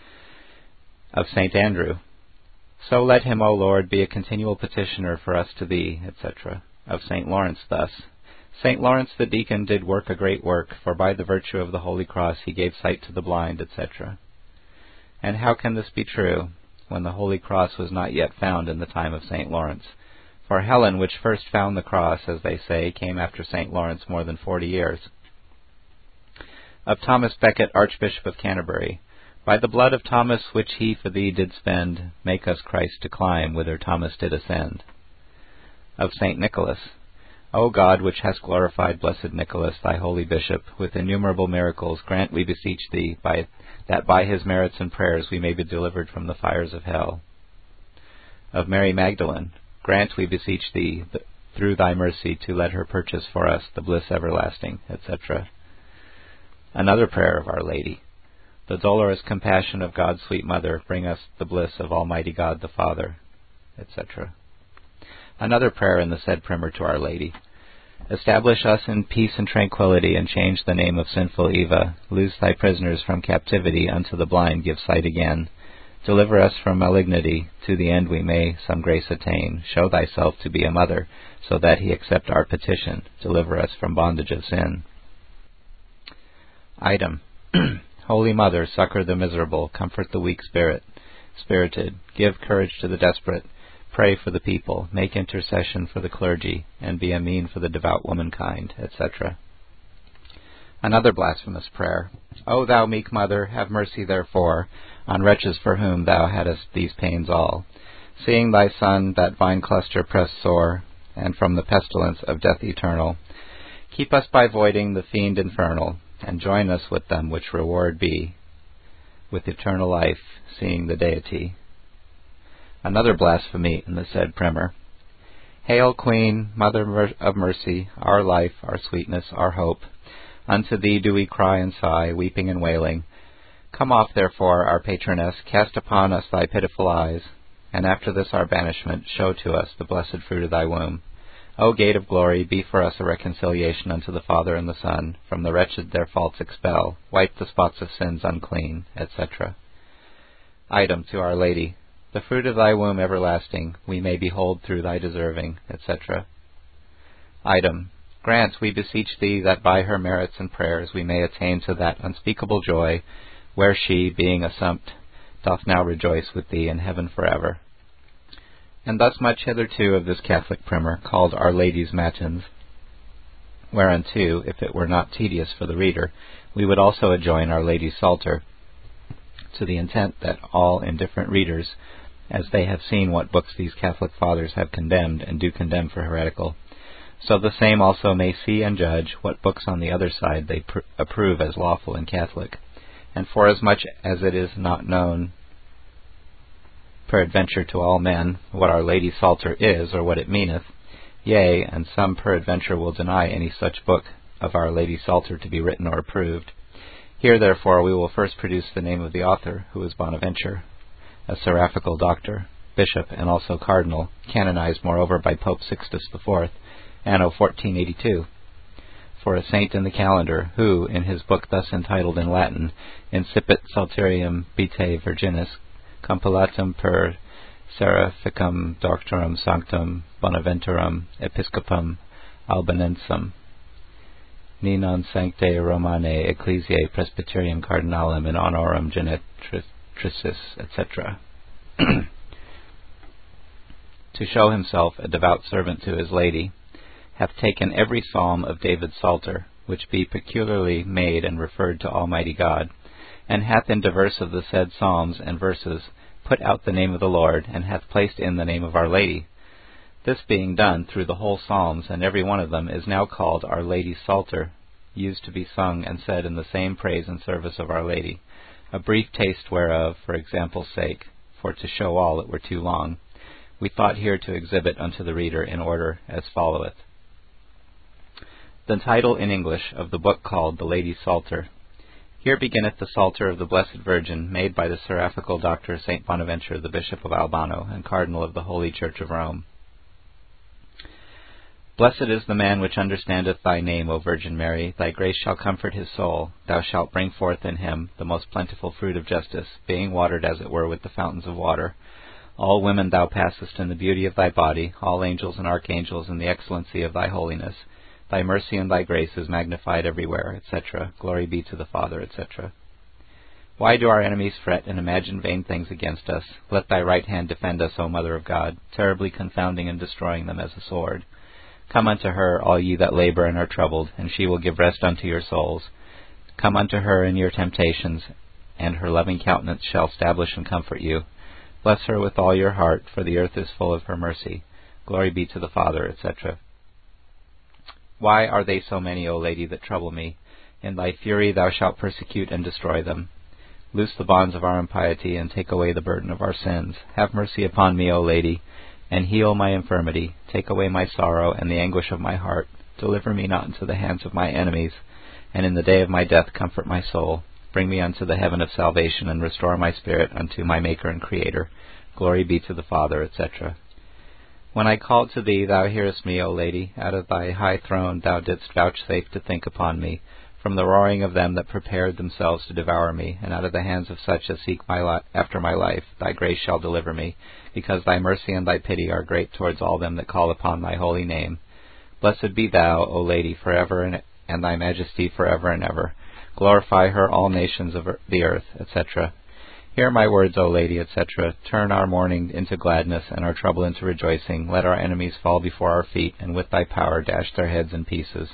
Of Saint Andrew, so let him, O Lord, be a continual petitioner for us to thee, et cetera. Of Saint Lawrence thus, Saint Lawrence the deacon did work a great work, for by the virtue of the Holy Cross he gave sight to the blind, et cetera. And how can this be true, when the Holy Cross was not yet found in the time of Saint Lawrence? For Helen, which first found the cross, as they say, came after Saint Lawrence more than forty years. Of Thomas Becket, Archbishop of Canterbury, by the blood of Thomas, which he for thee did spend, make us Christ to climb, whither Thomas did ascend. Of Saint Nicholas, O God, which hast glorified blessed Nicholas, thy holy bishop, with innumerable miracles, grant, we beseech thee, by, that by his merits and prayers we may be delivered from the fires of hell. Of Mary Magdalene, grant, we beseech thee, th- through thy mercy, to let her purchase for us the bliss everlasting, et cetera. Another prayer of Our Lady. The dolorous compassion of God's sweet Mother, bring us the bliss of Almighty God the Father, et cetera. Another prayer in the said primer to Our Lady. Establish us in peace and tranquility, and change the name of sinful Eva. Loose thy prisoners from captivity, unto the blind give sight again. Deliver us from malignity, to the end we may some grace attain. Show thyself to be a mother, so that he accept our petition. Deliver us from bondage of sin. Item. Holy Mother, succor the miserable, comfort the weak spirit, spirited, give courage to the desperate, pray for the people, make intercession for the clergy, and be a mean for the devout womankind, et cetera. Another blasphemous prayer. O thou meek Mother, have mercy therefore on wretches for whom thou hadst these pains all. Seeing thy Son that vine cluster pressed sore, and from the pestilence of death eternal, keep us by voiding the fiend infernal, and join us with them which reward be, with eternal life, seeing the deity. Another blasphemy in the said primer. Hail, Queen, Mother of mercy, our life, our sweetness, our hope. Unto thee do we cry and sigh, weeping and wailing. Come off, therefore, our patroness, cast upon us thy pitiful eyes, and after this our banishment, show to us the blessed fruit of thy womb. O gate of glory, be for us a reconciliation unto the Father and the Son. From the wretched their faults expel, wipe the spots of sins unclean, et cetera. Item, to Our Lady. The fruit of thy womb everlasting, we may behold through thy deserving, et cetera. Item, grant, we beseech thee, that by her merits and prayers we may attain to that unspeakable joy, where she, being assumped, doth now rejoice with thee in heaven forever. And thus much hitherto of this Catholic primer, called Our Lady's Matins, whereunto, if it were not tedious for the reader, we would also adjoin Our Lady's Psalter, to the intent that all indifferent readers, as they have seen what books these Catholic fathers have condemned, and do condemn for heretical, so the same also may see and judge what books on the other side they pr- approve as lawful and Catholic. And forasmuch as it is not known, peradventure to all men, what Our Lady's Psalter is, or what it meaneth, yea, and some peradventure will deny any such book of Our Lady's Psalter to be written or approved. Here, therefore, we will first produce the name of the author, who is Bonaventure, a seraphical doctor, bishop, and also cardinal, canonized moreover by Pope Sixtus the Fourth, anno fourteen eighty-two, for a saint in the calendar, who, in his book thus entitled in Latin, Incipit Psalterium Vitae Virginis, compilatum per Seraphicum Doctorum Sanctum Bonaventuram Episcopum Albanensum, ni non sanctae Romanae Ecclesiae Presbyterium Cardinalem in honorum genetricis, et cetera, to show himself a devout servant to his Lady, hath taken every psalm of David's Psalter, which be peculiarly made and referred to Almighty God, and hath in diverse of the said psalms and verses put out the name of the Lord, and hath placed in the name of Our Lady. This being done through the whole psalms, and every one of them is now called Our Lady's Psalter, used to be sung and said in the same praise and service of Our Lady, a brief taste whereof, for example's sake, for to show all it were too long, we thought here to exhibit unto the reader in order as followeth. The title in English of the book called The Lady's Psalter. Here beginneth the Psalter of the Blessed Virgin, made by the seraphical Doctor Saint Bonaventure, the Bishop of Albano, and Cardinal of the Holy Church of Rome. Blessed is the man which understandeth thy name, O Virgin Mary. Thy grace shall comfort his soul. Thou shalt bring forth in him the most plentiful fruit of justice, being watered as it were with the fountains of water. All women thou passest in the beauty of thy body, all angels and archangels in the excellency of thy holiness. Thy mercy and thy grace is magnified everywhere, et cetera. Glory be to the Father, et cetera. Why do our enemies fret and imagine vain things against us? Let thy right hand defend us, O Mother of God, terribly confounding and destroying them as a sword. Come unto her, all ye that labor and are troubled, and she will give rest unto your souls. Come unto her in your temptations, and her loving countenance shall establish and comfort you. Bless her with all your heart, for the earth is full of her mercy. Glory be to the Father, et cetera. Why are they so many, O Lady, that trouble me? In thy fury thou shalt persecute and destroy them. Loose the bonds of our impiety, and take away the burden of our sins. Have mercy upon me, O Lady, and heal my infirmity. Take away my sorrow and the anguish of my heart. Deliver me not into the hands of my enemies, and in the day of my death comfort my soul. Bring me unto the heaven of salvation, and restore my spirit unto my Maker and Creator. Glory be to the Father, et cetera. When I called to thee, thou hearest me, O Lady. Out of thy high throne thou didst vouchsafe to think upon me. From the roaring of them that prepared themselves to devour me, and out of the hands of such as seek my li- after my life, thy grace shall deliver me, because thy mercy and thy pity are great towards all them that call upon thy holy name. Blessed be thou, O Lady, forever, and, and thy majesty forever and ever. Glorify her, all nations of the earth, et cetera. Hear my words, O Lady, et cetera. Turn our mourning into gladness, and our trouble into rejoicing. Let our enemies fall before our feet, and with thy power dash their heads in pieces.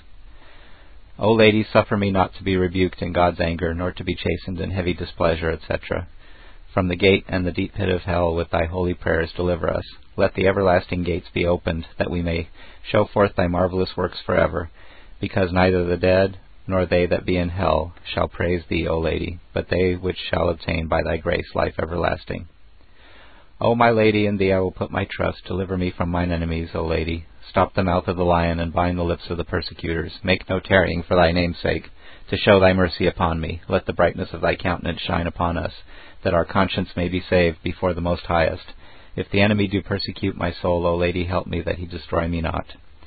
O Lady, suffer me not to be rebuked in God's anger, nor to be chastened in heavy displeasure, et cetera. From the gate and the deep pit of hell with thy holy prayers deliver us. Let the everlasting gates be opened, that we may show forth thy marvelous works forever, because neither the dead nor they that be in hell shall praise thee, O Lady, but they which shall obtain by thy grace life everlasting. O my Lady, in thee I will put my trust. Deliver me from mine enemies, O Lady. Stop the mouth of the lion, and bind the lips of the persecutors. Make no tarrying for thy name's sake, to show thy mercy upon me. Let the brightness of thy countenance shine upon us, that our conscience may be saved before the Most Highest. If the enemy do persecute my soul, O Lady, help me that he destroy me not.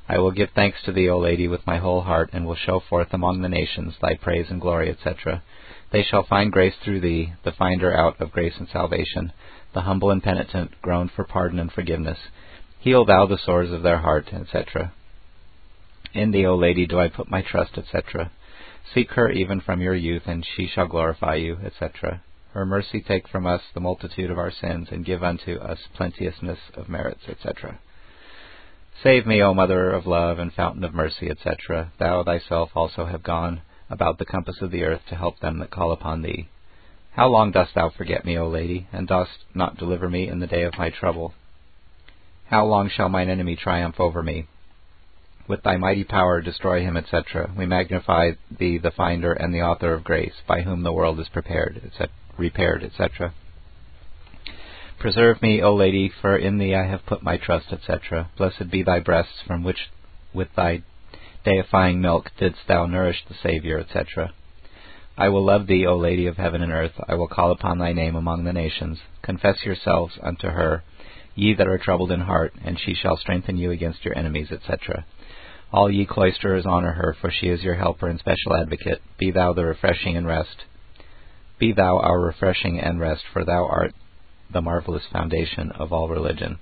I will give thanks to thee, O Lady, with my whole heart, and will show forth among the nations thy praise and glory, et cetera. They shall find grace through thee, the finder out of grace and salvation. The humble and penitent groan for pardon and forgiveness. Heal thou the sores of their heart, et cetera. In thee, O Lady, do I put my trust, et cetera. Seek her even from your youth, and she shall glorify you, et cetera. Her mercy take from us the multitude of our sins, and give unto us plenteousness of merits, et cetera. Save me, O Mother of love and fountain of mercy, et cetera. Thou thyself also have gone about the compass of the earth to help them that call upon thee. How long dost thou forget me, O Lady, and dost not deliver me in the day of my trouble? How long shall mine enemy triumph over me? With thy mighty power destroy him, et cetera. We magnify thee, the finder and the author of grace, by whom the world is prepared, et cetera, repaired, et cetera. Preserve me, O Lady, for in thee I have put my trust, et cetera. Blessed be thy breasts, from which with thy deifying milk didst thou nourish the Saviour, et cetera. I will love thee, O Lady of heaven and earth. I will call upon thy name among the nations. Confess yourselves unto her, ye that are troubled in heart, and she shall strengthen you against your enemies, et cetera. All ye cloisterers honor her, for she is your helper and special advocate. Be thou the refreshing and rest. Be thou our refreshing and rest, for thou art the marvelous foundation of all religion.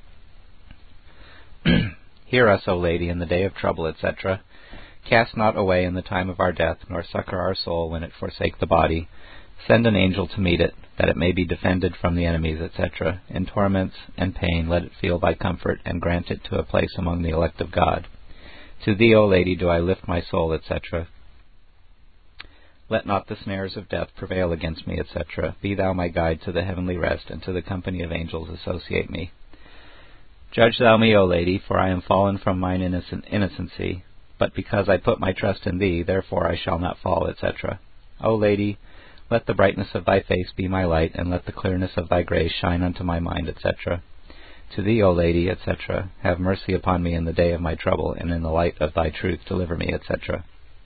Hear us, O Lady, in the day of trouble, et cetera. Cast not away in the time of our death, nor succor our soul when it forsake the body. Send an angel to meet it, that it may be defended from the enemies, et cetera. In torments and pain let it feel thy comfort, and grant it to a place among the elect of God. To thee, O Lady, do I lift my soul, et cetera. Let not the snares of death prevail against me, et cetera. Be thou my guide to the heavenly rest, and to the company of angels associate me. Judge thou me, O Lady, for I am fallen from mine innocent innocency. But because I put my trust in thee, therefore I shall not fall, et cetera. O Lady, let the brightness of thy face be my light, and let the clearness of thy grace shine unto my mind, et cetera. To thee, O Lady, et cetera. Have mercy upon me in the day of my trouble, and in the light of thy truth deliver me, et cetera.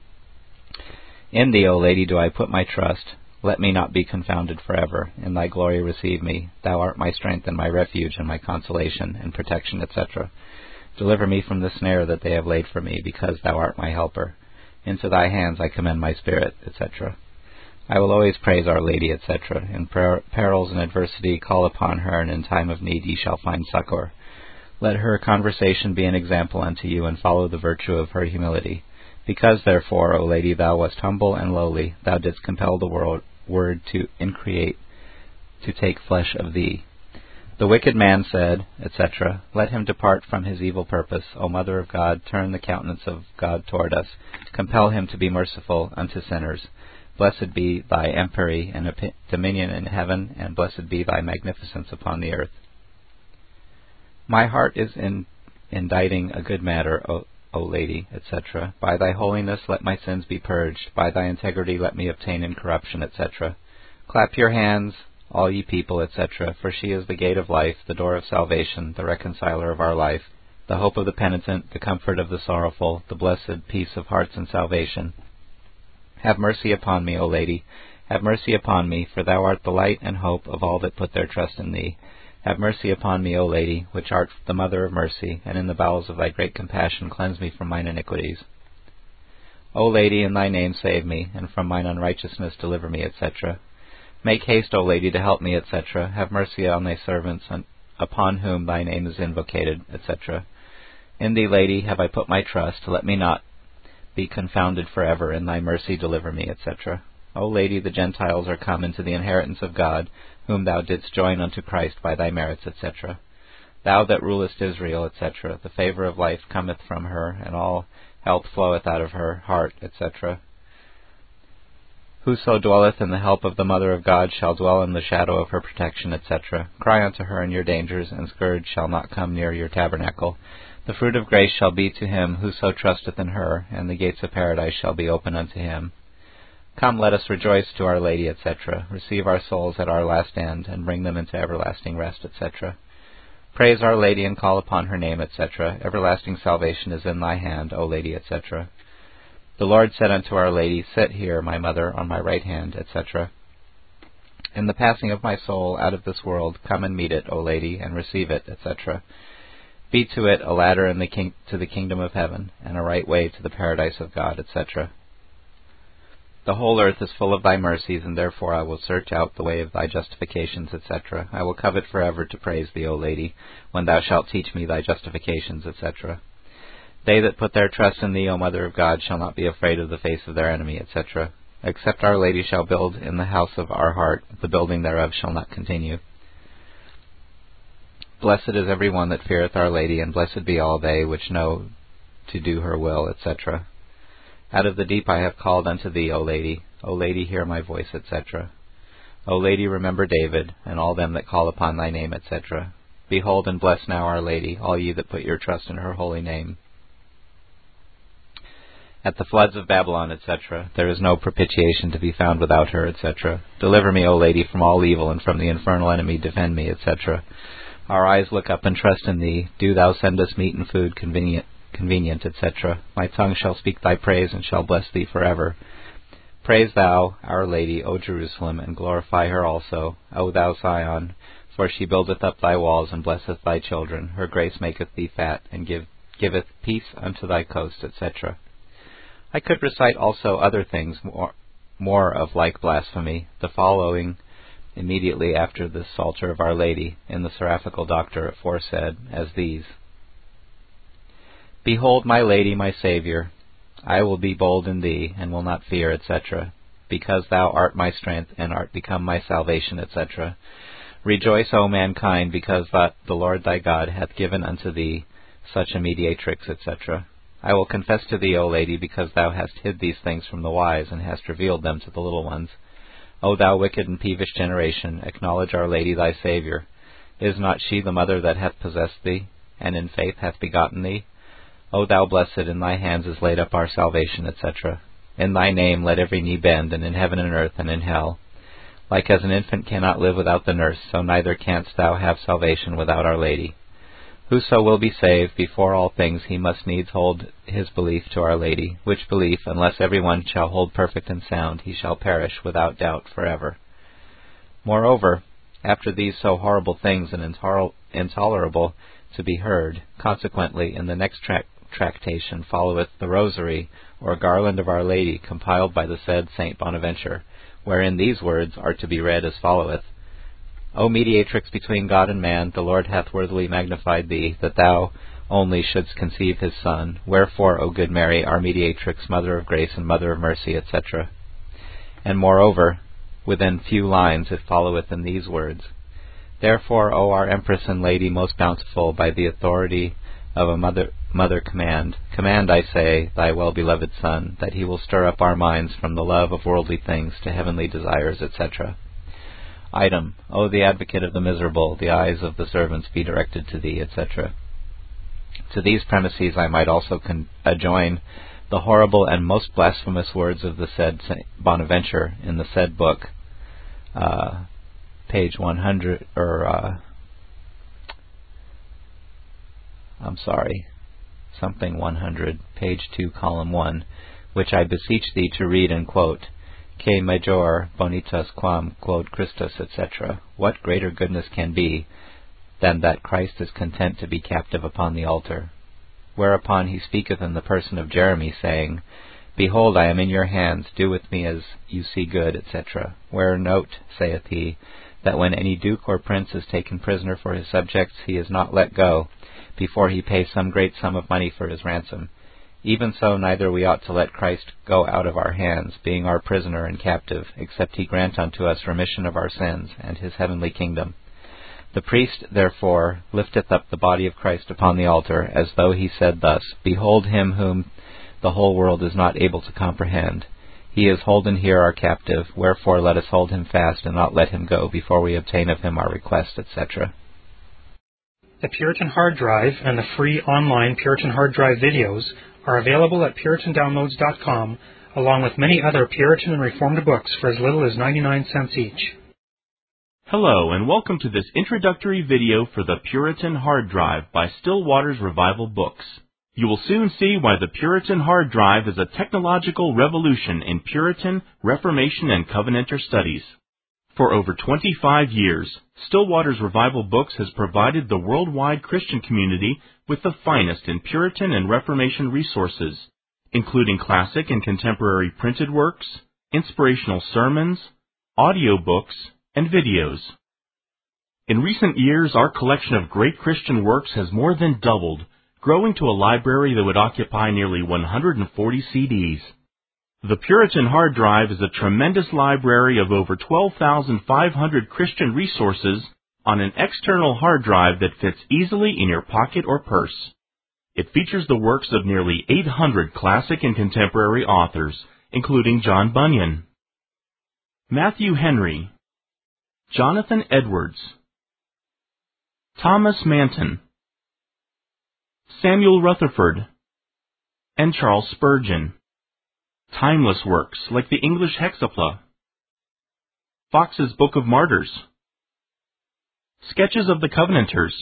In thee, O Lady, do I put my trust. Let me not be confounded forever. In thy glory receive me. Thou art my strength and my refuge and my consolation and protection, et cetera. Deliver me from the snare that they have laid for me, because thou art my helper. Into thy hands I commend my spirit, et cetera. I will always praise Our Lady, et cetera. In per- perils and adversity call upon her, and in time of need ye shall find succor. Let her conversation be an example unto you, and follow the virtue of her humility. Because, therefore, O Lady, thou wast humble and lowly, thou didst compel the world, word to increate, to take flesh of thee. The wicked man said, et cetera. Let him depart from his evil purpose. O Mother of God, turn the countenance of God toward us. Compel him to be merciful unto sinners. Blessed be thy empery and dominion in heaven, and blessed be thy magnificence upon the earth. My heart is in inditing a good matter, O, o Lady, et cetera. By thy holiness let my sins be purged. By thy integrity let me obtain incorruption, et cetera. Clap your hands, all ye people, et cetera. For she is the gate of life, the door of salvation, the reconciler of our life, the hope of the penitent, the comfort of the sorrowful, the blessed peace of hearts and salvation. Have mercy upon me, O Lady. Have mercy upon me, for thou art the light and hope of all that put their trust in thee. Have mercy upon me, O Lady, which art the mother of mercy, and in the bowels of thy great compassion cleanse me from mine iniquities. O Lady, in thy name save me, and from mine unrighteousness deliver me, et cetera. Make haste, O Lady, to help me, et cetera. Have mercy on thy servants, and upon whom thy name is invocated, et cetera. In thee, Lady, have I put my trust. Let me not be confounded forever. In thy mercy deliver me, et cetera. O Lady, the Gentiles are come into the inheritance of God, whom thou didst join unto Christ by thy merits, et cetera. Thou that rulest Israel, et cetera. The favour of life cometh from her, and all health floweth out of her heart, et cetera. Whoso dwelleth in the help of the Mother of God shall dwell in the shadow of her protection, et cetera. Cry unto her in your dangers, and scourge shall not come near your tabernacle. The fruit of grace shall be to him whoso trusteth in her, and the gates of paradise shall be open unto him. Come, let us rejoice to Our Lady, et cetera. Receive our souls at our last end, and bring them into everlasting rest, et cetera. Praise Our Lady, and call upon her name, et cetera. Everlasting salvation is in thy hand, O Lady, et cetera. The Lord said unto Our Lady, Sit here, my mother, on my right hand, et cetera. In the passing of my soul out of this world, come and meet it, O Lady, and receive it, et cetera. Be to it a ladder in the king- to the kingdom of heaven, and a right way to the paradise of God, et cetera. The whole earth is full of thy mercies, and therefore I will search out the way of thy justifications, et cetera. I will covet forever to praise thee, O Lady, when thou shalt teach me thy justifications, et cetera. They that put their trust in thee, O Mother of God, shall not be afraid of the face of their enemy, et cetera. Except Our Lady shall build in the house of our heart, the building thereof shall not continue. Blessed is every one that feareth Our Lady, and blessed be all they which know to do her will, et cetera. Out of the deep I have called unto thee, O Lady. O Lady, hear my voice, et cetera. O Lady, remember David, and all them that call upon thy name, et cetera. Behold and bless now Our Lady, all ye that put your trust in her holy name. At the floods of Babylon, et cetera, there is no propitiation to be found without her, et cetera. Deliver me, O Lady, from all evil, and from the infernal enemy defend me, et cetera. Our eyes look up and trust in thee. Do thou send us meat and food convenient, convenient, et cetera. My tongue shall speak thy praise, and shall bless thee forever. Praise thou, Our Lady, O Jerusalem, and glorify her also, O thou Zion, for she buildeth up thy walls, and blesseth thy children. Her grace maketh thee fat, and give, giveth peace unto thy coast, et cetera. I could recite also other things more, more of like blasphemy, the following immediately after the Psalter of Our Lady, in the Seraphical Doctor aforesaid, as these. Behold my Lady, my Saviour, I will be bold in thee, and will not fear, et cetera, because thou art my strength, and art become my salvation, et cetera. Rejoice, O mankind, because that the Lord thy God hath given unto thee such a mediatrix, et cetera. I will confess to thee, O Lady, because thou hast hid these things from the wise, and hast revealed them to the little ones. O thou wicked and peevish generation, acknowledge Our Lady thy Saviour. Is not she the mother that hath possessed thee, and in faith hath begotten thee? O thou blessed, in thy hands is laid up our salvation, et cetera. In thy name let every knee bend, and in heaven and earth and in hell. Like as an infant cannot live without the nurse, so neither canst thou have salvation without Our Lady. Whoso will be saved, before all things he must needs hold his belief to Our Lady, which belief, unless every one shall hold perfect and sound, he shall perish without doubt forever. Moreover, after these so horrible things and intol- intolerable to be heard, consequently in the next tra- tractation followeth the Rosary, or Garland of Our Lady, compiled by the said Saint Bonaventure, wherein these words are to be read as followeth. O mediatrix between God and man, the Lord hath worthily magnified thee, that thou only shouldst conceive his Son. Wherefore, O good Mary, our mediatrix, Mother of grace and Mother of mercy, et cetera. And moreover, within few lines it followeth in these words. Therefore, O our Empress and Lady most bountiful, by the authority of a mother, mother command, command, I say, thy well-beloved Son, that he will stir up our minds from the love of worldly things to heavenly desires, et cetera. Item, O the advocate of the miserable, the eyes of the servants be directed to thee, et cetera. To these premises I might also con- adjoin the horrible and most blasphemous words of the said Saint Bonaventure in the said book, uh, page one hundred, or, uh, I'm sorry, something one hundred, page two, column one, which I beseech thee to read and quote. Que major bonitas quam quod Christus, et cetera. What greater goodness can be than that Christ is content to be captive upon the altar? Whereupon he speaketh in the person of Jeremy, saying, Behold, I am in your hands, do with me as you see good, et cetera. Where note, saith he, that when any duke or prince is taken prisoner for his subjects, he is not let go, before he pay some great sum of money for his ransom. Even so neither we ought to let Christ go out of our hands, being our prisoner and captive, except he grant unto us remission of our sins, and his heavenly kingdom. The priest, therefore, lifteth up the body of Christ upon the altar, as though he said thus, Behold him whom the whole world is not able to comprehend. He is holden here our captive, wherefore let us hold him fast, and not let him go, before we obtain of him our request, et cetera. The Puritan Hard Drive and the free online Puritan Hard Drive videos are available at Puritan Downloads dot com, along with many other Puritan and Reformed books for as little as ninety-nine cents each. Hello, and welcome to this introductory video for the Puritan Hard Drive by Still Waters Revival Books. You will soon see why the Puritan Hard Drive is a technological revolution in Puritan, Reformation, and Covenanter studies. For over twenty-five years, Still Waters Revival Books has provided the worldwide Christian community with the finest in Puritan and Reformation resources, including classic and contemporary printed works, inspirational sermons, audiobooks, and videos. In recent years, our collection of great Christian works has more than doubled, growing to a library that would occupy nearly one hundred forty C Ds. The Puritan Hard Drive is a tremendous library of over twelve thousand five hundred Christian resources on an external hard drive that fits easily in your pocket or purse. It features the works of nearly eight hundred classic and contemporary authors, including John Bunyan, Matthew Henry, Jonathan Edwards, Thomas Manton, Samuel Rutherford, and Charles Spurgeon. Timeless works like the English Hexapla, Fox's Book of Martyrs, Sketches of the Covenanters,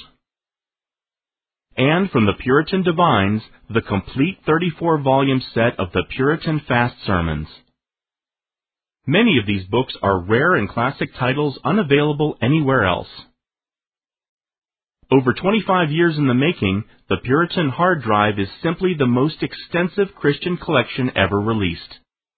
and from the Puritan Divines, the complete thirty-four volume set of the Puritan Fast Sermons. Many of these books are rare and classic titles unavailable anywhere else. Over twenty-five years in the making, the Puritan Hard Drive is simply the most extensive Christian collection ever released.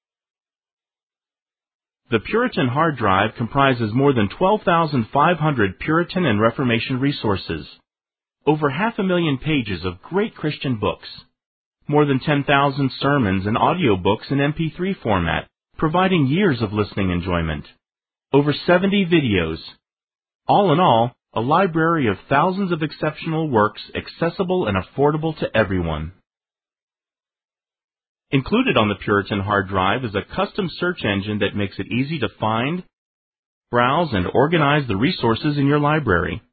The Puritan Hard Drive comprises more than twelve thousand five hundred Puritan and Reformation resources, over half a million pages of great Christian books, more than ten thousand sermons and audiobooks in M P three format, providing years of listening enjoyment, over seventy videos. All in all, a library of thousands of exceptional works accessible and affordable to everyone. Included on the Puritan Hard Drive is a custom search engine that makes it easy to find, browse, and organize the resources in your library.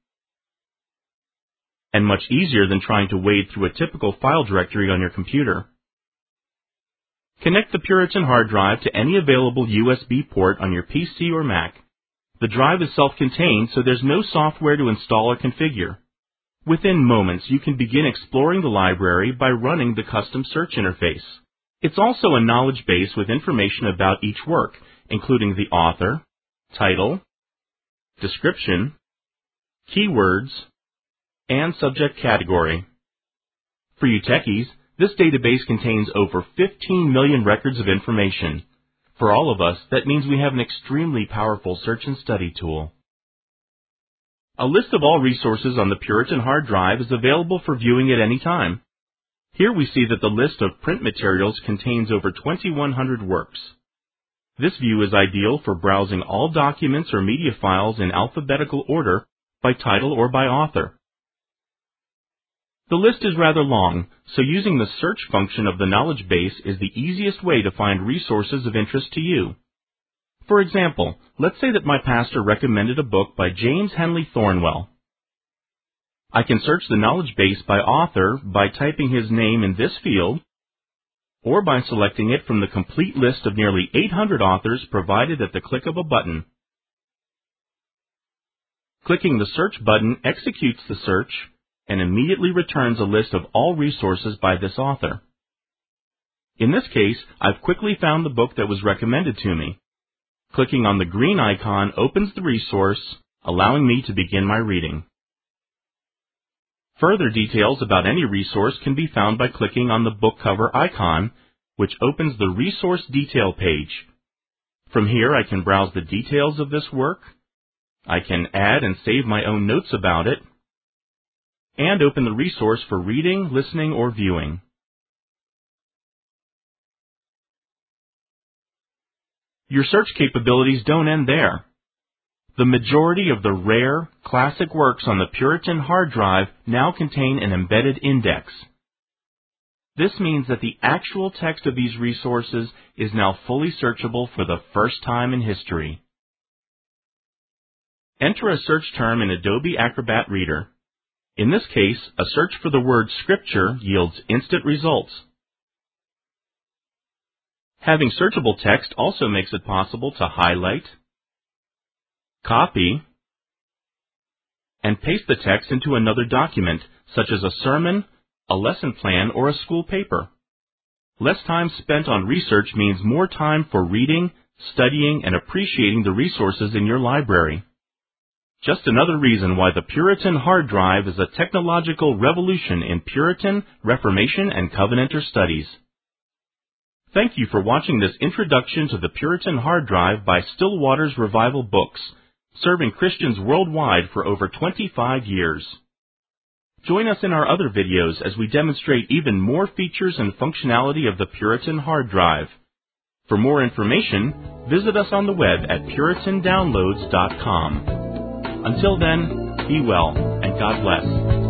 And much easier than trying to wade through a typical file directory on your computer. Connect the Puritan Hard Drive to any available U S B port on your P C or Mac. The drive is self-contained, so there's no software to install or configure. Within moments, you can begin exploring the library by running the custom search interface. It's also a knowledge base with information about each work, including the author, title, description, keywords, and subject category. For you techies, this database contains over fifteen million records of information. For all of us, that means we have an extremely powerful search and study tool. A list of all resources on the Puritan Hard Drive is available for viewing at any time. Here we see that the list of print materials contains over twenty-one hundred works. This view is ideal for browsing all documents or media files in alphabetical order by title or by author. The list is rather long, so using the search function of the knowledge base is the easiest way to find resources of interest to you. For example, let's say that my pastor recommended a book by James Henley Thornwell. I can search the knowledge base by author by typing his name in this field, or by selecting it from the complete list of nearly eight hundred authors provided at the click of a button. Clicking the search button executes the search and immediately returns a list of all resources by this author. In this case, I've quickly found the book that was recommended to me. Clicking on the green icon opens the resource, allowing me to begin my reading. Further details about any resource can be found by clicking on the book cover icon, which opens the resource detail page. From here, I can browse the details of this work. I can add and save my own notes about it, and open the resource for reading, listening, or viewing. Your search capabilities don't end there. The majority of the rare, classic works on the Puritan Hard Drive now contain an embedded index. This means that the actual text of these resources is now fully searchable for the first time in history. Enter a search term in Adobe Acrobat Reader. In this case, a search for the word Scripture yields instant results. Having searchable text also makes it possible to highlight, copy, and paste the text into another document, such as a sermon, a lesson plan, or a school paper. Less time spent on research means more time for reading, studying, and appreciating the resources in your library. Just another reason why the Puritan hard drive is a technological revolution in Puritan, Reformation, and Covenanter studies. Thank you for watching this introduction to the Puritan hard drive by Still Waters Revival Books, serving Christians worldwide for over twenty-five years. Join us in our other videos as we demonstrate even more features and functionality of the Puritan hard drive. For more information, visit us on the web at puritan downloads dot com. Until then, be well, and God bless.